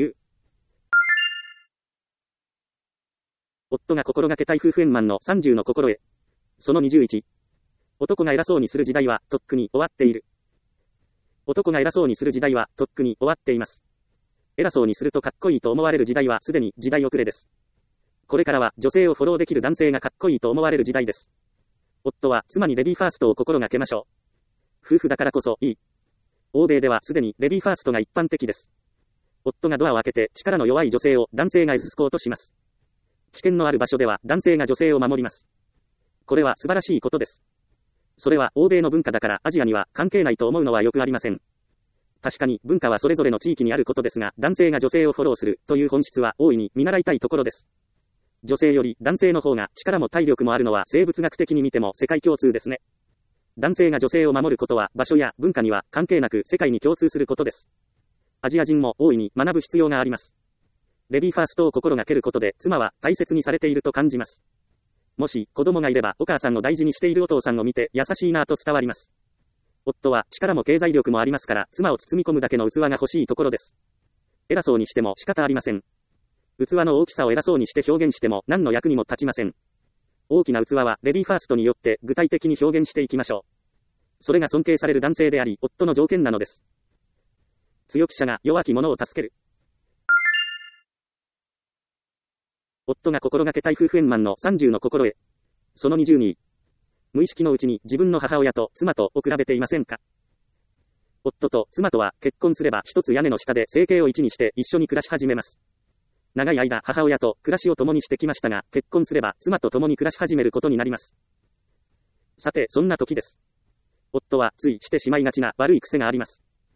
[SPEAKER 1] 夫が心がけたい夫婦円満のさんじゅうの心得。そのにじゅういち。男が偉そうにする時代はとっくに終わっている。男が偉そうにする時代はとっくに終わっています。偉そうにするとかっこいいと思われる時代はすでに時代遅れです。これからは女性をフォローできる男性がかっこいいと思われる時代です。夫は妻にレディーファーストを心がけましょう。夫婦だからこそいい。欧米ではすでにレディーファーストが一般的です。夫がドアを開けて力の弱い女性を男性がエスコートします。危険のある場所では男性が女性を守ります。これは素晴らしいことです。それは欧米の文化だからアジアには関係ないと思うのはよくありません。確かに文化はそれぞれの地域にあることですが、男性が女性をフォローするという本質は大いに見習いたいところです。女性より男性の方が力も体力もあるのは生物学的に見ても世界共通ですね。男性が女性を守ることは場所や文化には関係なく世界に共通することです。アジア人も大いに学ぶ必要があります。レディーファーストを心がけることで妻は大切にされていると感じます。もし子供がいればお母さんを大事にしているお父さんを見て優しいなと伝わります。夫は力も経済力もありますから妻を包み込むだけの器が欲しいところです。偉そうにしても仕方ありません。器の大きさを偉そうにして表現しても何の役にも立ちません。大きな器はレディーファーストによって具体的に表現していきましょう。それが尊敬される男性であり夫の条件なのです。強き者が弱き者を助ける。夫が心がけたい夫婦円満のさんじゅうの心得。そのにじゅうに。無意識のうちに自分の母親と妻とを比べていませんか。夫と妻とは結婚すれば一つ屋根の下で生計を一にして一緒に暮らし始めます。長い間母親と暮らしを共にしてきましたが、結婚すれば妻と共に暮らし始めることになります。さて、そんな時です。夫はついしてしまいがちな悪い癖があります。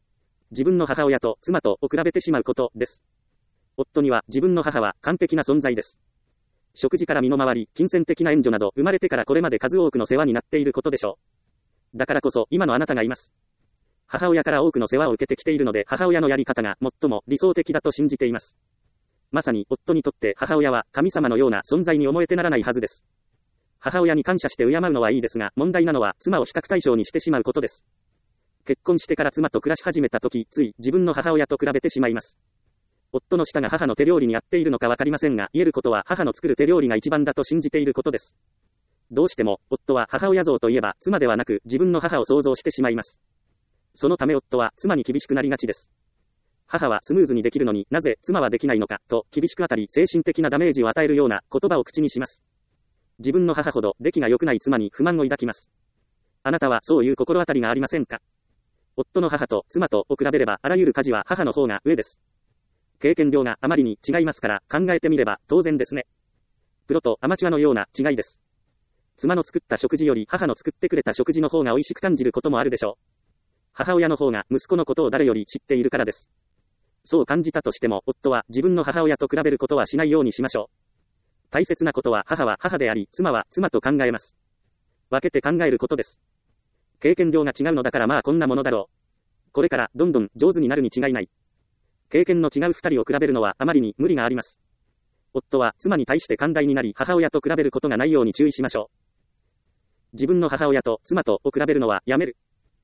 [SPEAKER 1] 自分の母親と妻とを比べてしまうことです。夫には自分の母は完璧な存在です。食事から身の回り、金銭的な援助など、生まれてからこれまで数多くの世話になっていることでしょう。だからこそ、今のあなたがいます。母親から多くの世話を受けてきているので、母親のやり方が最も理想的だと信じています。まさに、夫にとって母親は神様のような存在に思えてならないはずです。母親に感謝して敬うのはいいですが、問題なのは妻を比較対象にしてしまうことです。結婚してから妻と暮らし始めたとき、つい自分の母親と比べてしまいます。夫の舌が母の手料理に合っているのかわかりませんが、言えることは母の作る手料理が一番だと信じていることです。どうしても、夫は母親像といえば、妻ではなく自分の母を想像してしまいます。そのため夫は妻に厳しくなりがちです。母はスムーズにできるのになぜ妻はできないのか、と厳しくあたり精神的なダメージを与えるような言葉を口にします。自分の母ほど出来が良くない妻に不満を抱きます。あなたはそういう心当たりがありませんか？夫の母と妻とを比べればあらゆる家事は母の方が上です。経験量があまりに違いますから考えてみれば当然ですね。プロとアマチュアのような違いです。妻の作った食事より母の作ってくれた食事の方が美味しく感じることもあるでしょう。母親の方が息子のことを誰より知っているからです。そう感じたとしても夫は自分の母親と比べることはしないようにしましょう。大切なことは母は母であり妻は妻と考えます。分けて考えることです。経験量が違うのだからまあこんなものだろう。これからどんどん上手になるに違いない。経験の違う二人を比べるのはあまりに無理があります。夫は妻に対して寛大になり母親と比べることがないように注意しましょう。自分の母親と妻とを比べるのはやめる。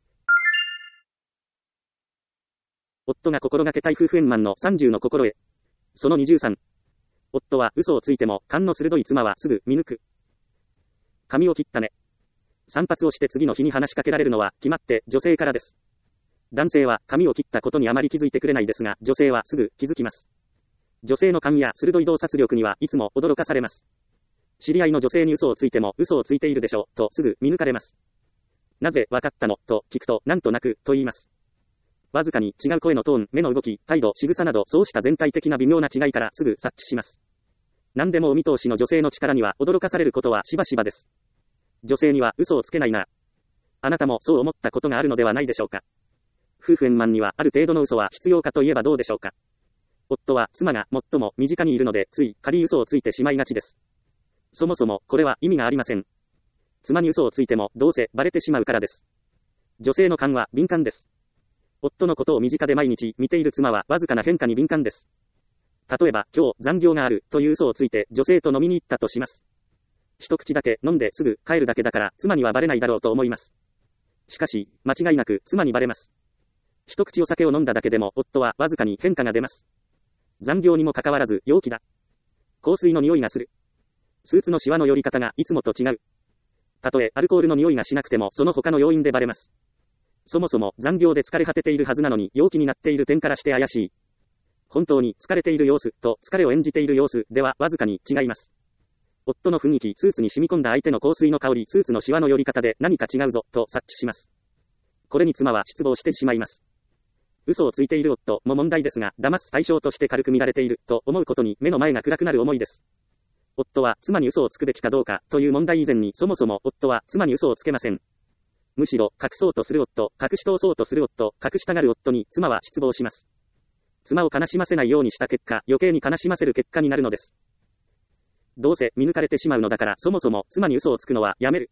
[SPEAKER 1] 夫が心がけたい夫婦円満のさんじゅうの心得。そのにじゅうさん。夫は嘘をついても勘の鋭い妻はすぐ見抜く。髪を切ったね。散髪をして次の日に話しかけられるのは決まって女性からです。男性は髪を切ったことにあまり気づいてくれないですが、女性はすぐ気づきます。女性の勘や鋭い洞察力にはいつも驚かされます。知り合いの女性に嘘をついても嘘をついているでしょうとすぐ見抜かれます。なぜわかったのと聞くとなんとなくと言います。わずかに違う声のトーン、目の動き、態度、仕草などそうした全体的な微妙な違いからすぐ察知します。何でもお見通しの女性の力には驚かされることはしばしばです。女性には嘘をつけないな。あなたもそう思ったことがあるのではないでしょうか。夫婦円満にはある程度の嘘は必要かといえばどうでしょうか。夫は妻が最も身近にいるのでつい仮嘘をついてしまいがちです。そもそもこれは意味がありません。妻に嘘をついてもどうせバレてしまうからです。女性の勘は敏感です。夫のことを身近で毎日見ている妻はわずかな変化に敏感です。例えば今日残業があるという嘘をついて女性と飲みに行ったとします。一口だけ飲んですぐ帰るだけだから妻にはバレないだろうと思います。しかし間違いなく妻にバレます。一口お酒を飲んだだけでも夫はわずかに変化が出ます。残業にもかかわらず陽気だ。香水の匂いがする。スーツのシワの寄り方がいつもと違う。たとえアルコールの匂いがしなくてもその他の要因でバレます。そもそも残業で疲れ果てているはずなのに陽気になっている点からして怪しい。本当に疲れている様子と疲れを演じている様子ではわずかに違います。夫の雰囲気、スーツに染み込んだ相手の香水の香り、スーツのシワの寄り方で何か違うぞと察知します。これに妻は失望してしまいます。嘘をついている夫も問題ですが、騙す対象として軽く見られていると思うことに目の前が暗くなる思いです。夫は妻に嘘をつくべきかどうかという問題以前にそもそも夫は妻に嘘をつけません。むしろ隠そうとする夫、隠し通そうとする夫、隠したがる夫に妻は失望します。妻を悲しませないようにした結果、余計に悲しませる結果になるのです。どうせ見抜かれてしまうのだから、そもそも妻に嘘をつくのはやめる。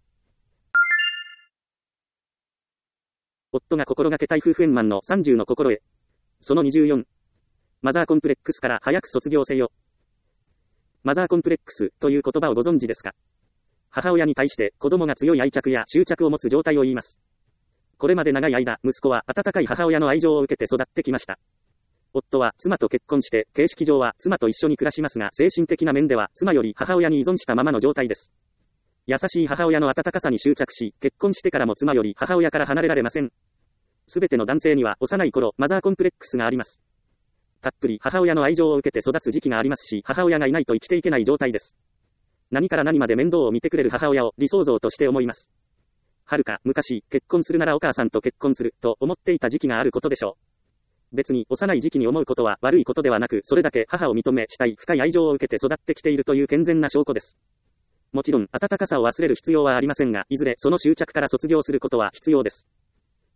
[SPEAKER 1] 夫が心がけたい夫婦円満のさんじゅうの心得。そのにじゅうよん。マザーコンプレックスから早く卒業せよ。マザーコンプレックスという言葉をご存知ですか？母親に対して子供が強い愛着や執着を持つ状態を言います。これまで長い間、息子は温かい母親の愛情を受けて育ってきました。夫は妻と結婚して、形式上は妻と一緒に暮らしますが、精神的な面では妻より母親に依存したままの状態です。優しい母親の温かさに執着し、結婚してからも妻より母親から離れられません。すべての男性には幼い頃、マザーコンプレックスがあります。たっぷり母親の愛情を受けて育つ時期がありますし、母親がいないと生きていけない状態です。何から何まで面倒を見てくれる母親を理想像として思います。はるか昔、結婚するならお母さんと結婚すると思っていた時期があることでしょう。別に幼い時期に思うことは悪いことではなく、それだけ母を認めしたい深い愛情を受けて育ってきているという健全な証拠です。もちろん温かさを忘れる必要はありませんが、いずれその執着から卒業することは必要です。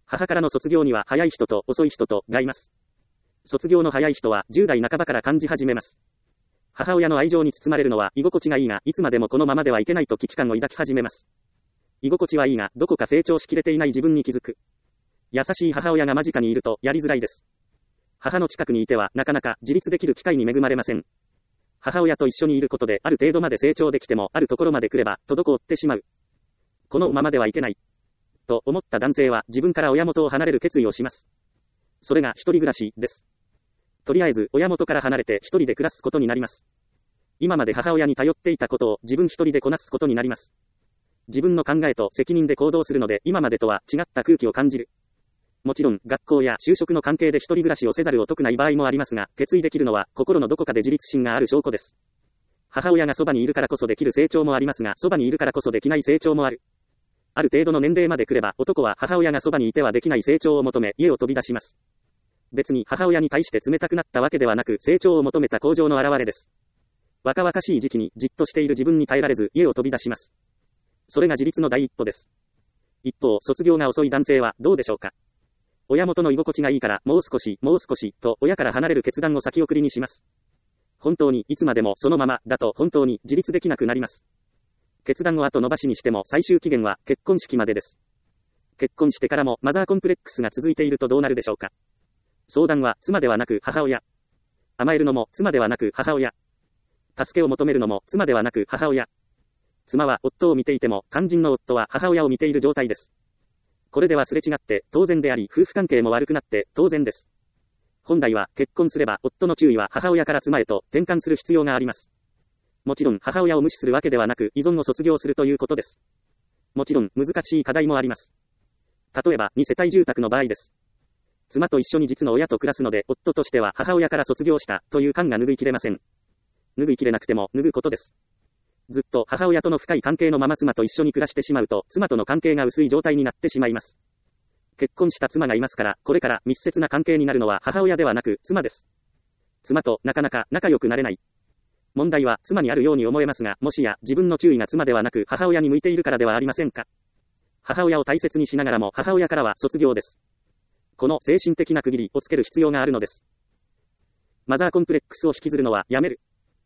[SPEAKER 1] 母からの卒業には早い人と遅い人とがいます。卒業の早い人はじゅう代半ばから感じ始めます。母親の愛情に包まれるのは居心地がいいが、いつまでもこのままではいけないと危機感を抱き始めます。居心地はいいが、どこか成長しきれていない自分に気づく。優しい母親が間近にいるとやりづらいです。母の近くにいてはなかなか自立できる機会に恵まれません。母親と一緒にいることである程度まで成長できても、あるところまで来れば滞ってしまう。このままではいけない。と思った男性は自分から親元を離れる決意をします。それが一人暮らしです。とりあえず親元から離れて一人で暮らすことになります。今まで母親に頼っていたことを自分一人でこなすことになります。自分の考えと責任で行動するので、今までとは違った空気を感じる。もちろん学校や就職の関係で一人暮らしをせざるを得ない場合もありますが、決意できるのは心のどこかで自立心がある証拠です。母親がそばにいるからこそできる成長もありますが、そばにいるからこそできない成長もある。ある程度の年齢まで来れば、男は母親がそばにいてはできない成長を求め、家を飛び出します。別に母親に対して冷たくなったわけではなく、成長を求めた向上の表れです。若々しい時期にじっとしている自分に耐えられず、家を飛び出します。それが自立の第一歩です。一方、卒業が遅い男性はどうでしょうか。親元の居心地がいいから、もう少し、もう少し、と親から離れる決断を先送りにします。本当にいつまでもそのままだと本当に自立できなくなります。決断を後延ばしにしても最終期限は結婚式までです。結婚してからもマザーコンプレックスが続いているとどうなるでしょうか。相談は妻ではなく母親。甘えるのも妻ではなく母親。助けを求めるのも妻ではなく母親。妻は夫を見ていても、肝心の夫は母親を見ている状態です。これではすれ違って当然であり、夫婦関係も悪くなって当然です。本来は結婚すれば夫の注意は母親から妻へと転換する必要があります。もちろん母親を無視するわけではなく、依存を卒業するということです。もちろん難しい課題もあります。例えばに世帯住宅の場合です。妻と一緒に実の親と暮らすので、夫としては母親から卒業したという感が拭いきれません。拭いきれなくても拭うことです。ずっと母親との深い関係のまま妻と一緒に暮らしてしまうと、妻との関係が薄い状態になってしまいます。結婚した妻がいますから、これから密接な関係になるのは母親ではなく妻です。妻となかなか仲良くなれない。問題は妻にあるように思えますが、もしや自分の注意が妻ではなく母親に向いているからではありませんか。母親を大切にしながらも母親からは卒業です。この精神的な区切りをつける必要があるのです。マザーコンプレックスを引きずるのはやめる。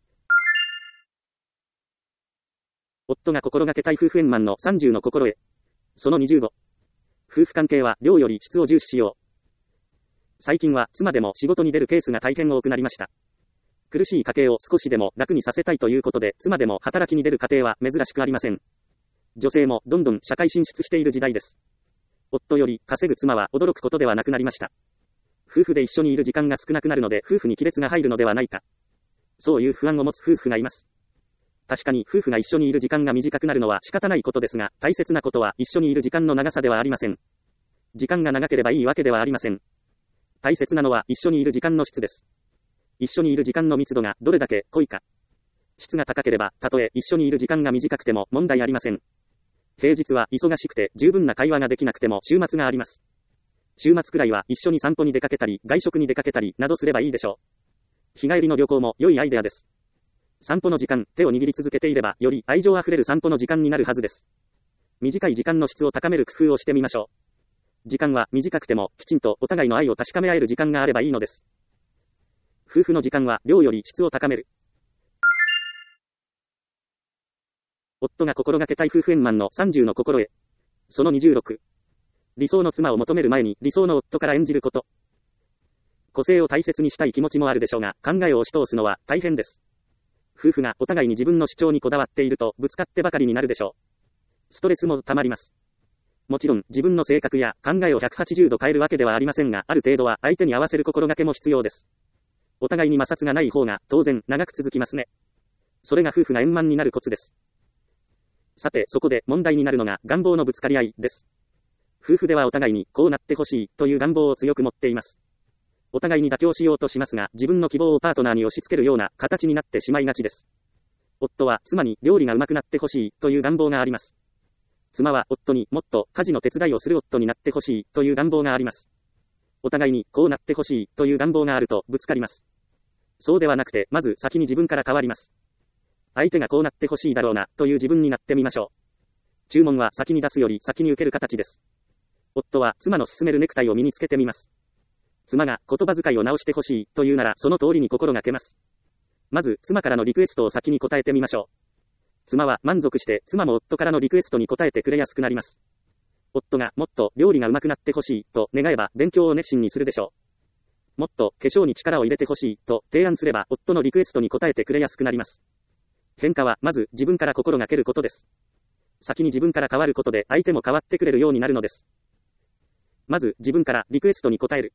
[SPEAKER 1] 夫が心がけたい夫婦円満のさんじゅうの心得。そのにじゅうご。夫婦関係は量より質を重視しよう。最近は妻でも仕事に出るケースが大変多くなりました。苦しい家計を少しでも楽にさせたいということで、妻でも働きに出る家庭は珍しくありません。女性もどんどん社会進出している時代です。夫より稼ぐ妻は驚くことではなくなりました。夫婦で一緒にいる時間が少なくなるので、夫婦に亀裂が入るのではないか。そういう不安を持つ夫婦がいます。確かに夫婦が一緒にいる時間が短くなるのは仕方ないことですが、大切なことは一緒にいる時間の長さではありません。時間が長ければいいわけではありません。大切なのは一緒にいる時間の質です。一緒にいる時間の密度がどれだけ濃いか。質が高ければ、たとえ一緒にいる時間が短くても問題ありません。平日は忙しくて十分な会話ができなくても週末があります。週末くらいは一緒に散歩に出かけたり、外食に出かけたりなどすればいいでしょう。日帰りの旅行も良いアイデアです。散歩の時間、手を握り続けていれば、より愛情あふれる散歩の時間になるはずです。短い時間の質を高める工夫をしてみましょう。時間は短くても、きちんとお互いの愛を確かめ合える時間があればいいのです。夫婦の時間は量より質を高める。夫が心がけたい夫婦円満のさんじゅうの心得。そのにじゅうろく。理想の妻を求める前に理想の夫から演じること。個性を大切にしたい気持ちもあるでしょうが、考えを押し通すのは大変です。夫婦がお互いに自分の主張にこだわっているとぶつかってばかりになるでしょう。ストレスもたまります。もちろん自分の性格や考えをひゃくはちじゅうど変えるわけではありませんが、ある程度は相手に合わせる心がけも必要です。お互いに摩擦がない方が当然長く続きますね。それが夫婦が円満になるコツです。さてそこで問題になるのが願望のぶつかり合いです。夫婦ではお互いにこうなってほしいという願望を強く持っています。お互いに妥協しようとしますが、自分の希望をパートナーに押し付けるような形になってしまいがちです。夫は妻に料理が上手くなってほしいという願望があります。妻は夫にもっと家事の手伝いをする夫になってほしいという願望があります。お互いにこうなってほしいという願望があるとぶつかります。そうではなくて、まず先に自分から変わります。相手がこうなってほしいだろうなという自分になってみましょう。注文は先に出すより先に受ける形です。 夫は妻の勧めるネクタイを身につけてみます。妻が言葉遣いを直してほしいというならその通りに心がけます。まず妻からのリクエストを先に答えてみましょう。妻は満足して妻も夫からのリクエストに応えてくれやすくなります。夫がもっと料理が上手くなってほしいと願えば勉強を熱心にするでしょう。もっと化粧に力を入れてほしいと提案すれば夫のリクエストに応えてくれやすくなります。変化はまず自分から心がけることです。先に自分から変わることで相手も変わってくれるようになるのです。まず自分からリクエストに応える。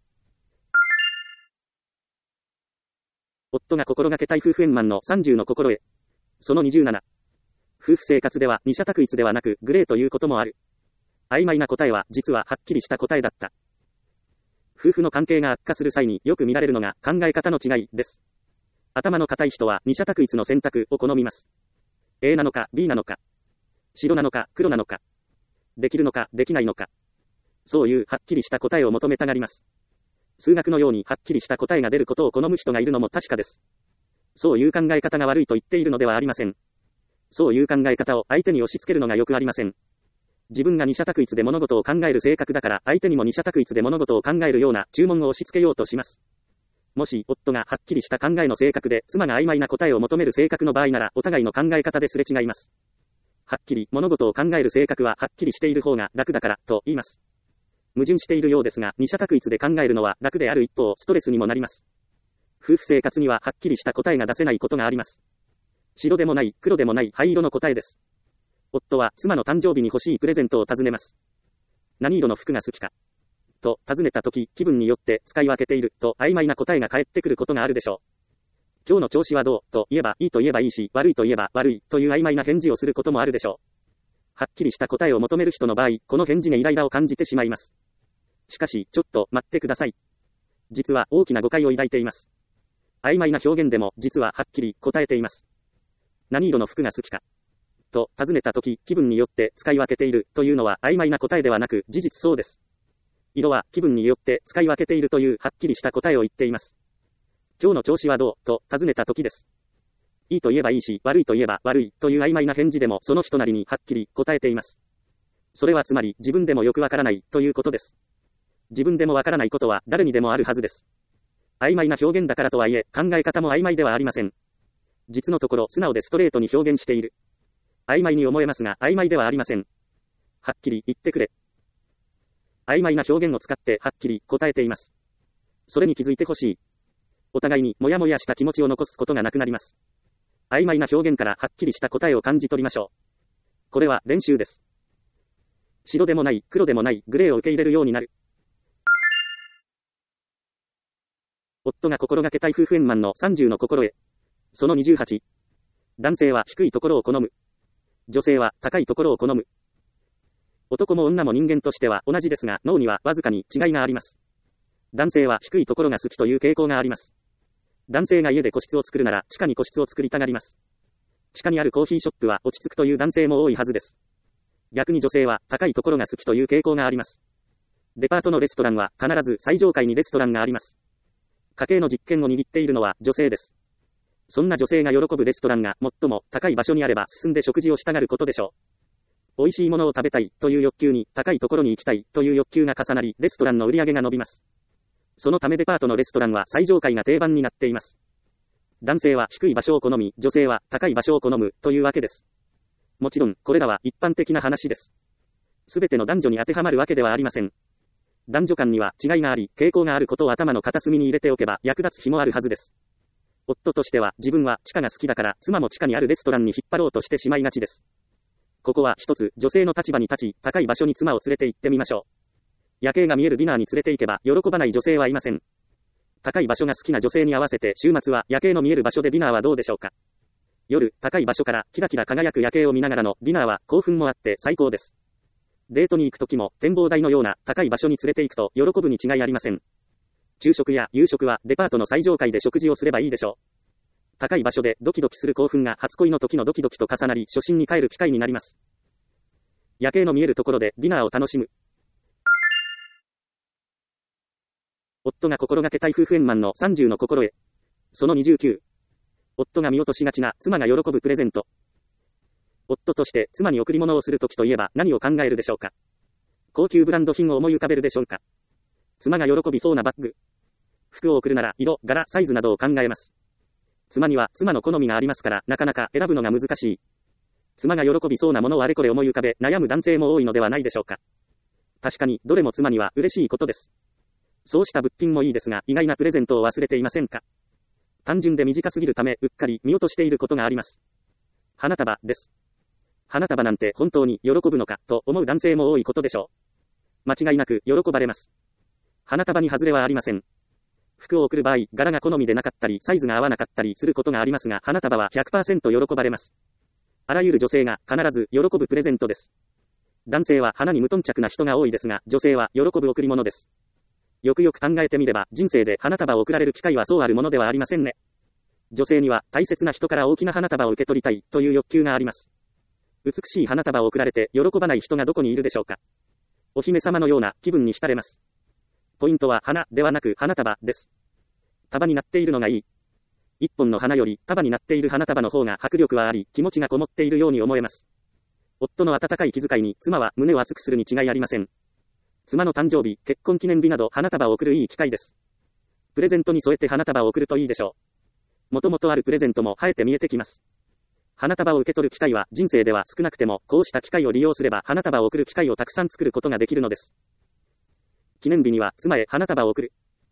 [SPEAKER 1] 夫が心がけたい夫婦円満のさんじゅうの心得。そのにじゅうなな。夫婦生活では二者択一ではなくグレーということもある。曖昧な答えは実ははっきりした答えだった。夫婦の関係が悪化する際によく見られるのが考え方の違いです。頭の固い人は二者択一の選択を好みます。A なのか B なのか。白なのか黒なのか。できるのかできないのか。そういうはっきりした答えを求めたがります。数学のようにはっきりした答えが出ることを好む人がいるのも確かです。そういう考え方が悪いと言っているのではありません。そういう考え方を相手に押し付けるのがよくありません。自分が二者択一で物事を考える性格だから相手にも二者択一で物事を考えるような注文を押し付けようとします。もし夫がはっきりした考えの性格で妻が曖昧な答えを求める性格の場合ならお互いの考え方ですれ違います。はっきり物事を考える性格ははっきりしている方が楽だからと言います。矛盾しているようですが二者択一で考えるのは楽である一方ストレスにもなります。夫婦生活にははっきりした答えが出せないことがあります。白でもない黒でもない灰色の答えです。夫は妻の誕生日に欲しいプレゼントを尋ねます。何色の服が好きかと尋ねたとき、気分によって使い分けていると曖昧な答えが返ってくることがあるでしょう。今日の調子はどうと言えばいいと言えばいいし、悪いと言えば悪いという曖昧な返事をすることもあるでしょう。はっきりした答えを求める人の場合、この返事にイライラを感じてしまいます。しかし、ちょっと待ってください。実は大きな誤解を抱いています。曖昧な表現でも実ははっきり答えています。何色の服が好きかと尋ねたとき、気分によって使い分けているというのは曖昧な答えではなく事実そうです。色は気分によって使い分けているというはっきりした答えを言っています。今日の調子はどうと尋ねたときです。いいと言えばいいし、悪いと言えば悪いという曖昧な返事でもその人なりにはっきり答えています。それはつまり自分でもよくわからないということです。自分でもわからないことは誰にでもあるはずです。曖昧な表現だからとはいえ、考え方も曖昧ではありません。実のところ素直でストレートに表現している。曖昧に思えますが曖昧ではありません。はっきり言ってくれ。曖昧な表現を使ってはっきり答えています。それに気づいてほしい。お互いにもやもやした気持ちを残すことがなくなります。曖昧な表現からはっきりした答えを感じ取りましょう。これは練習です。白でもない黒でもないグレーを受け入れるようになる。夫が心がけたい夫婦円満のさんじゅうの心得。そのにじゅうはち。男性は低いところを好む。女性は高いところを好む。男も女も人間としては同じですが脳にはわずかに違いがあります。男性は低いところが好きという傾向があります。男性が家で個室を作るなら地下に個室を作りたがります。地下にあるコーヒーショップは落ち着くという男性も多いはずです。逆に女性は高いところが好きという傾向があります。デパートのレストランは必ず最上階にレストランがあります。家計の実権を握っているのは女性です。そんな女性が喜ぶレストランが最も高い場所にあれば進んで食事をしたがることでしょう。美味しいものを食べたいという欲求に高いところに行きたいという欲求が重なりレストランの売り上げが伸びます。そのためデパートのレストランは最上階が定番になっています。男性は低い場所を好み、女性は高い場所を好むというわけです。もちろんこれらは一般的な話です。すべての男女に当てはまるわけではありません。男女間には違いがあり、傾向があることを頭の片隅に入れておけば役立つ日もあるはずです。夫としては自分は地下が好きだから妻も地下にあるレストランに引っ張ろうとしてしまいがちです。ここは一つ女性の立場に立ち、高い場所に妻を連れて行ってみましょう。夜景が見えるディナーに連れて行けば喜ばない女性はいません。高い場所が好きな女性に合わせて週末は夜景の見える場所でディナーはどうでしょうか。夜、高い場所からキラキラ輝く夜景を見ながらのディナーは興奮もあって最高です。デートに行くときも展望台のような高い場所に連れて行くと喜ぶに違いありません。昼食や夕食はデパートの最上階で食事をすればいいでしょう。高い場所でドキドキする興奮が初恋の時のドキドキと重なり初心に帰る機会になります。夜景の見えるところでディナーを楽しむ。夫が心がけたい夫婦円満のさんじゅうの心得。そのにじゅうきゅう。夫が見落としがちな妻が喜ぶプレゼント。夫として妻に贈り物をするときといえば何を考えるでしょうか。 高級ブランド品を思い浮かべるでしょうか。妻が喜びそうなバッグ。服を贈るなら色、柄、サイズなどを考えます。妻には妻の好みがありますから、なかなか選ぶのが難しい。妻が喜びそうなものをあれこれ思い浮かべ、悩む男性も多いのではないでしょうか。確かに、どれも妻には嬉しいことです。そうした物品もいいですが、意外なプレゼントを忘れていませんか。単純で短すぎるため、うっかり見落としていることがあります。花束です。花束なんて本当に喜ぶのか、と思う男性も多いことでしょう。間違いなく、喜ばれます。花束に外れはありません。服を贈る場合、柄が好みでなかったり、サイズが合わなかったりすることがありますが、花束は ひゃくパーセント 喜ばれます。あらゆる女性が必ず喜ぶプレゼントです。男性は花に無頓着な人が多いですが、女性は喜ぶ贈り物です。よくよく考えてみれば、人生で花束を贈られる機会はそうあるものではありませんね。女性には大切な人から大きな花束を受け取りたいという欲求があります。美しい花束を贈られて喜ばない人がどこにいるでしょうか。お姫様のような気分に浸れます。ポイントは花ではなく花束です。束になっているのがいい。一本の花より束になっている花束の方が迫力はあり、気持ちがこもっているように思えます。夫の温かい気遣いに妻は胸を熱くするに違いありません。妻の誕生日、結婚記念日など花束を贈るいい機会です。プレゼントに添えて花束を贈るといいでしょう。もともとあるプレゼントも生えて見えてきます。花束を受け取る機会は人生では少なくても、こうした機会を利用すれば花束を贈る機会をたくさん作ることができるのです。記念日には妻へ花束を贈る。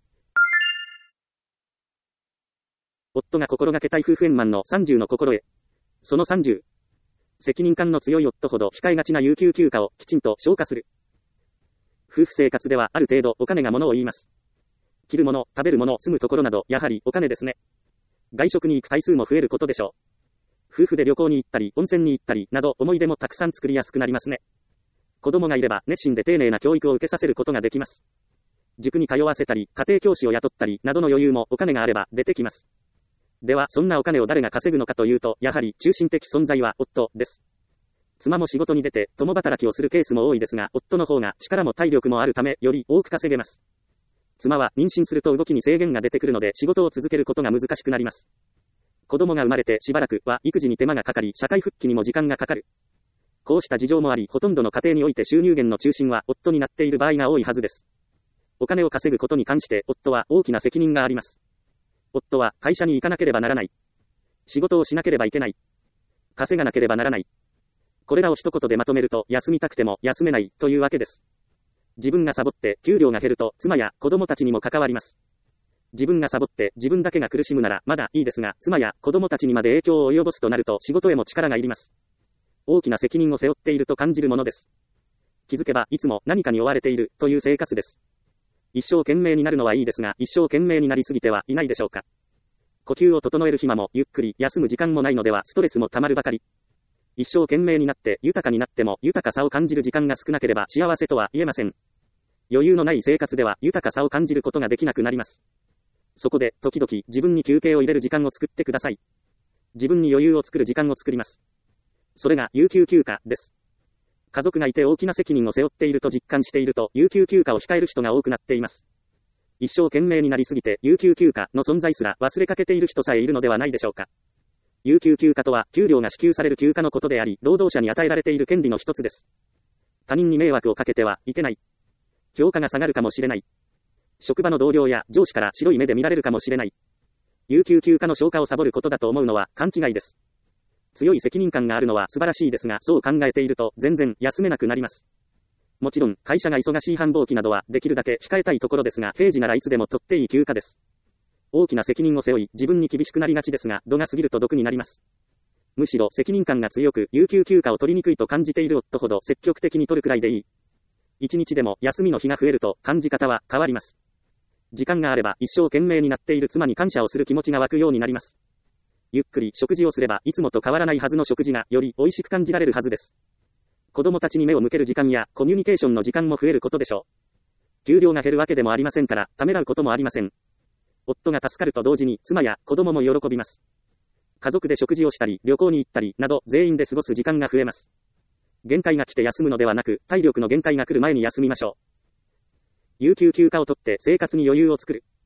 [SPEAKER 1] 夫が心がけたい夫婦円満のさんじゅうの心得。そのさんじゅう。責任感の強い夫ほど控えがちな有給休暇をきちんと消化する。夫婦生活ではある程度お金が物を言います。着るもの、食べるもの、住むところなど、やはりお金ですね。外食に行く回数も増えることでしょう。夫婦で旅行に行ったり、温泉に行ったり、など思い出もたくさん作りやすくなりますね。子供がいれば熱心で丁寧な教育を受けさせることができます。塾に通わせたり、家庭教師を雇ったり、などの余裕もお金があれば出てきます。では、そんなお金を誰が稼ぐのかというと、やはり中心的存在は夫です。妻も仕事に出て、共働きをするケースも多いですが、夫の方が力も体力もあるため、より多く稼げます。妻は妊娠すると動きに制限が出てくるので、仕事を続けることが難しくなります。子供が生まれてしばらくは育児に手間がかかり、社会復帰にも時間がかかる。こうした事情もあり、ほとんどの家庭において収入源の中心は夫になっている場合が多いはずです。お金を稼ぐことに関して夫は大きな責任があります。夫は会社に行かなければならない。仕事をしなければいけない。稼がなければならない。これらを一言でまとめると、休みたくても休めないというわけです。自分がサボって給料が減ると妻や子供たちにも関わります。自分がサボって自分だけが苦しむならまだいいですが、妻や子供たちにまで影響を及ぼすとなると仕事へも力がいります。大きな責任を背負っていると感じるものです。気づけばいつも何かに追われているという生活です。一生懸命になるのはいいですが、一生懸命になりすぎてはいないでしょうか。呼吸を整える暇もゆっくり休む時間もないのではストレスもたまるばかり。一生懸命になって豊かになっても豊かさを感じる時間が少なければ幸せとは言えません。余裕のない生活では豊かさを感じることができなくなります。そこで時々自分に休憩を入れる時間を作ってください。自分に余裕を作る時間を作ります。それが有給休暇です。家族がいて大きな責任を背負っていると実感していると、有給休暇を控える人が多くなっています。一生懸命になりすぎて、有給休暇の存在すら忘れかけている人さえいるのではないでしょうか。有給休暇とは、給料が支給される休暇のことであり、労働者に与えられている権利の一つです。他人に迷惑をかけてはいけない。評価が下がるかもしれない。職場の同僚や上司から白い目で見られるかもしれない。有給休暇の消化をサボることだと思うのは勘違いです。強い責任感があるのは素晴らしいですが、そう考えていると全然休めなくなります。もちろん、会社が忙しい繁忙期などはできるだけ控えたいところですが、平時ならいつでも取っていい休暇です。大きな責任を背負い、自分に厳しくなりがちですが、度が過ぎると毒になります。むしろ責任感が強く、有給休暇を取りにくいと感じている夫ほど積極的に取るくらいでいい。一日でも休みの日が増えると感じ方は変わります。時間があれば一生懸命になっている妻に感謝をする気持ちが湧くようになります。ゆっくり食事をすればいつもと変わらないはずの食事がより美味しく感じられるはずです。子供たちに目を向ける時間やコミュニケーションの時間も増えることでしょう。給料が減るわけでもありませんから、ためらうこともありません。夫が助かると同時に妻や子供も喜びます。家族で食事をしたり、旅行に行ったり、など全員で過ごす時間が増えます。限界が来て休むのではなく、体力の限界が来る前に休みましょう。有給休暇を取って生活に余裕を作る。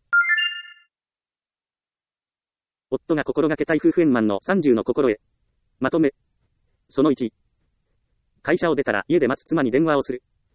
[SPEAKER 1] 夫が心がけたい夫婦円満のさんじゅうの心得。まとめ。そのいち。会社を出たら家で待つ妻に電話をする。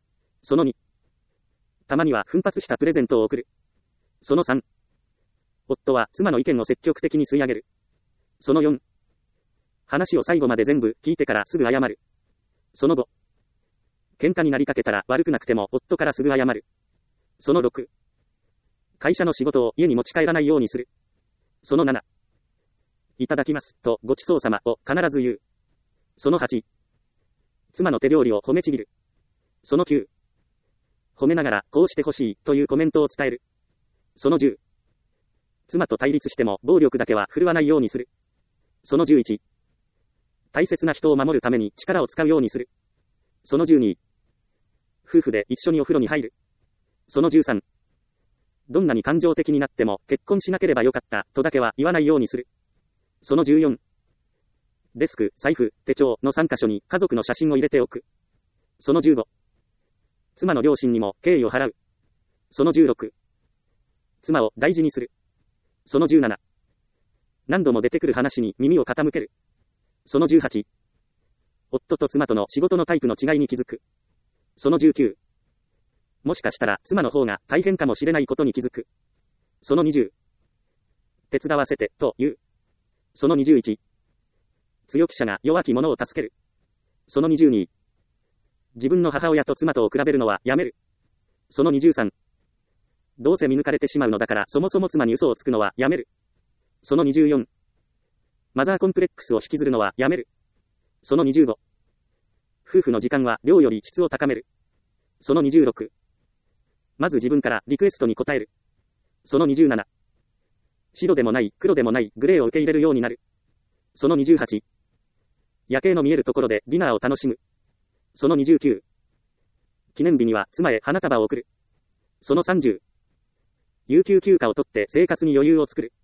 [SPEAKER 1] そのに、たまには奮発したプレゼントを贈る。そのさん、夫は妻の意見を積極的に吸い上げる。そのよん、話を最後まで全部聞いてからすぐ謝る。そのご、喧嘩になりかけたら悪くなくても夫からすぐ謝る。そのろく、会社の仕事を家に持ち帰らないようにする。そのなな、いただきますとごちそうさまを必ず言う。そのはち、妻の手料理を褒めちぎる。そのきゅう、褒めながらこうしてほしいというコメントを伝える。そのじゅう、妻と対立しても暴力だけは振るわないようにする。そのじゅういち、大切な人を守るために力を使うようにする。そのじゅうに、夫婦で一緒にお風呂に入る。そのじゅうさん、どんなに感情的になっても結婚しなければよかったとだけは言わないようにする。そのじゅうよん、デスク、財布、手帳のさん箇所に家族の写真を入れておく。そのじゅうご、妻の両親にも敬意を払う。そのじゅうろく、妻を大事にする。そのじゅうなな、何度も出てくる話に耳を傾ける。そのじゅうはち、夫と妻との仕事のタイプの違いに気づく。そのじゅうきゅう、もしかしたら妻の方が大変かもしれないことに気づく。そのにじゅう、手伝わせてと言う。そのにじゅういち、強気者が弱き者を助ける。そのにじゅうに、自分の母親と妻とを比べるのはやめる。そのにじゅうさん、どうせ見抜かれてしまうのだからそもそも妻に嘘をつくのはやめる。そのにじゅうよん、マザーコンプレックスを引きずるのはやめる。そのにじゅうご、夫婦の時間は量より質を高める。そのにじゅうろく、まず自分からリクエストに応える。そのにじゅうなな、白でもない黒でもないグレーを受け入れるようになる。そのにじゅうはち、夜景の見えるところでディナーを楽しむ。そのにじゅうきゅう、記念日には妻へ花束を贈る。そのさんじゅう、有給休暇を取って生活に余裕を作る。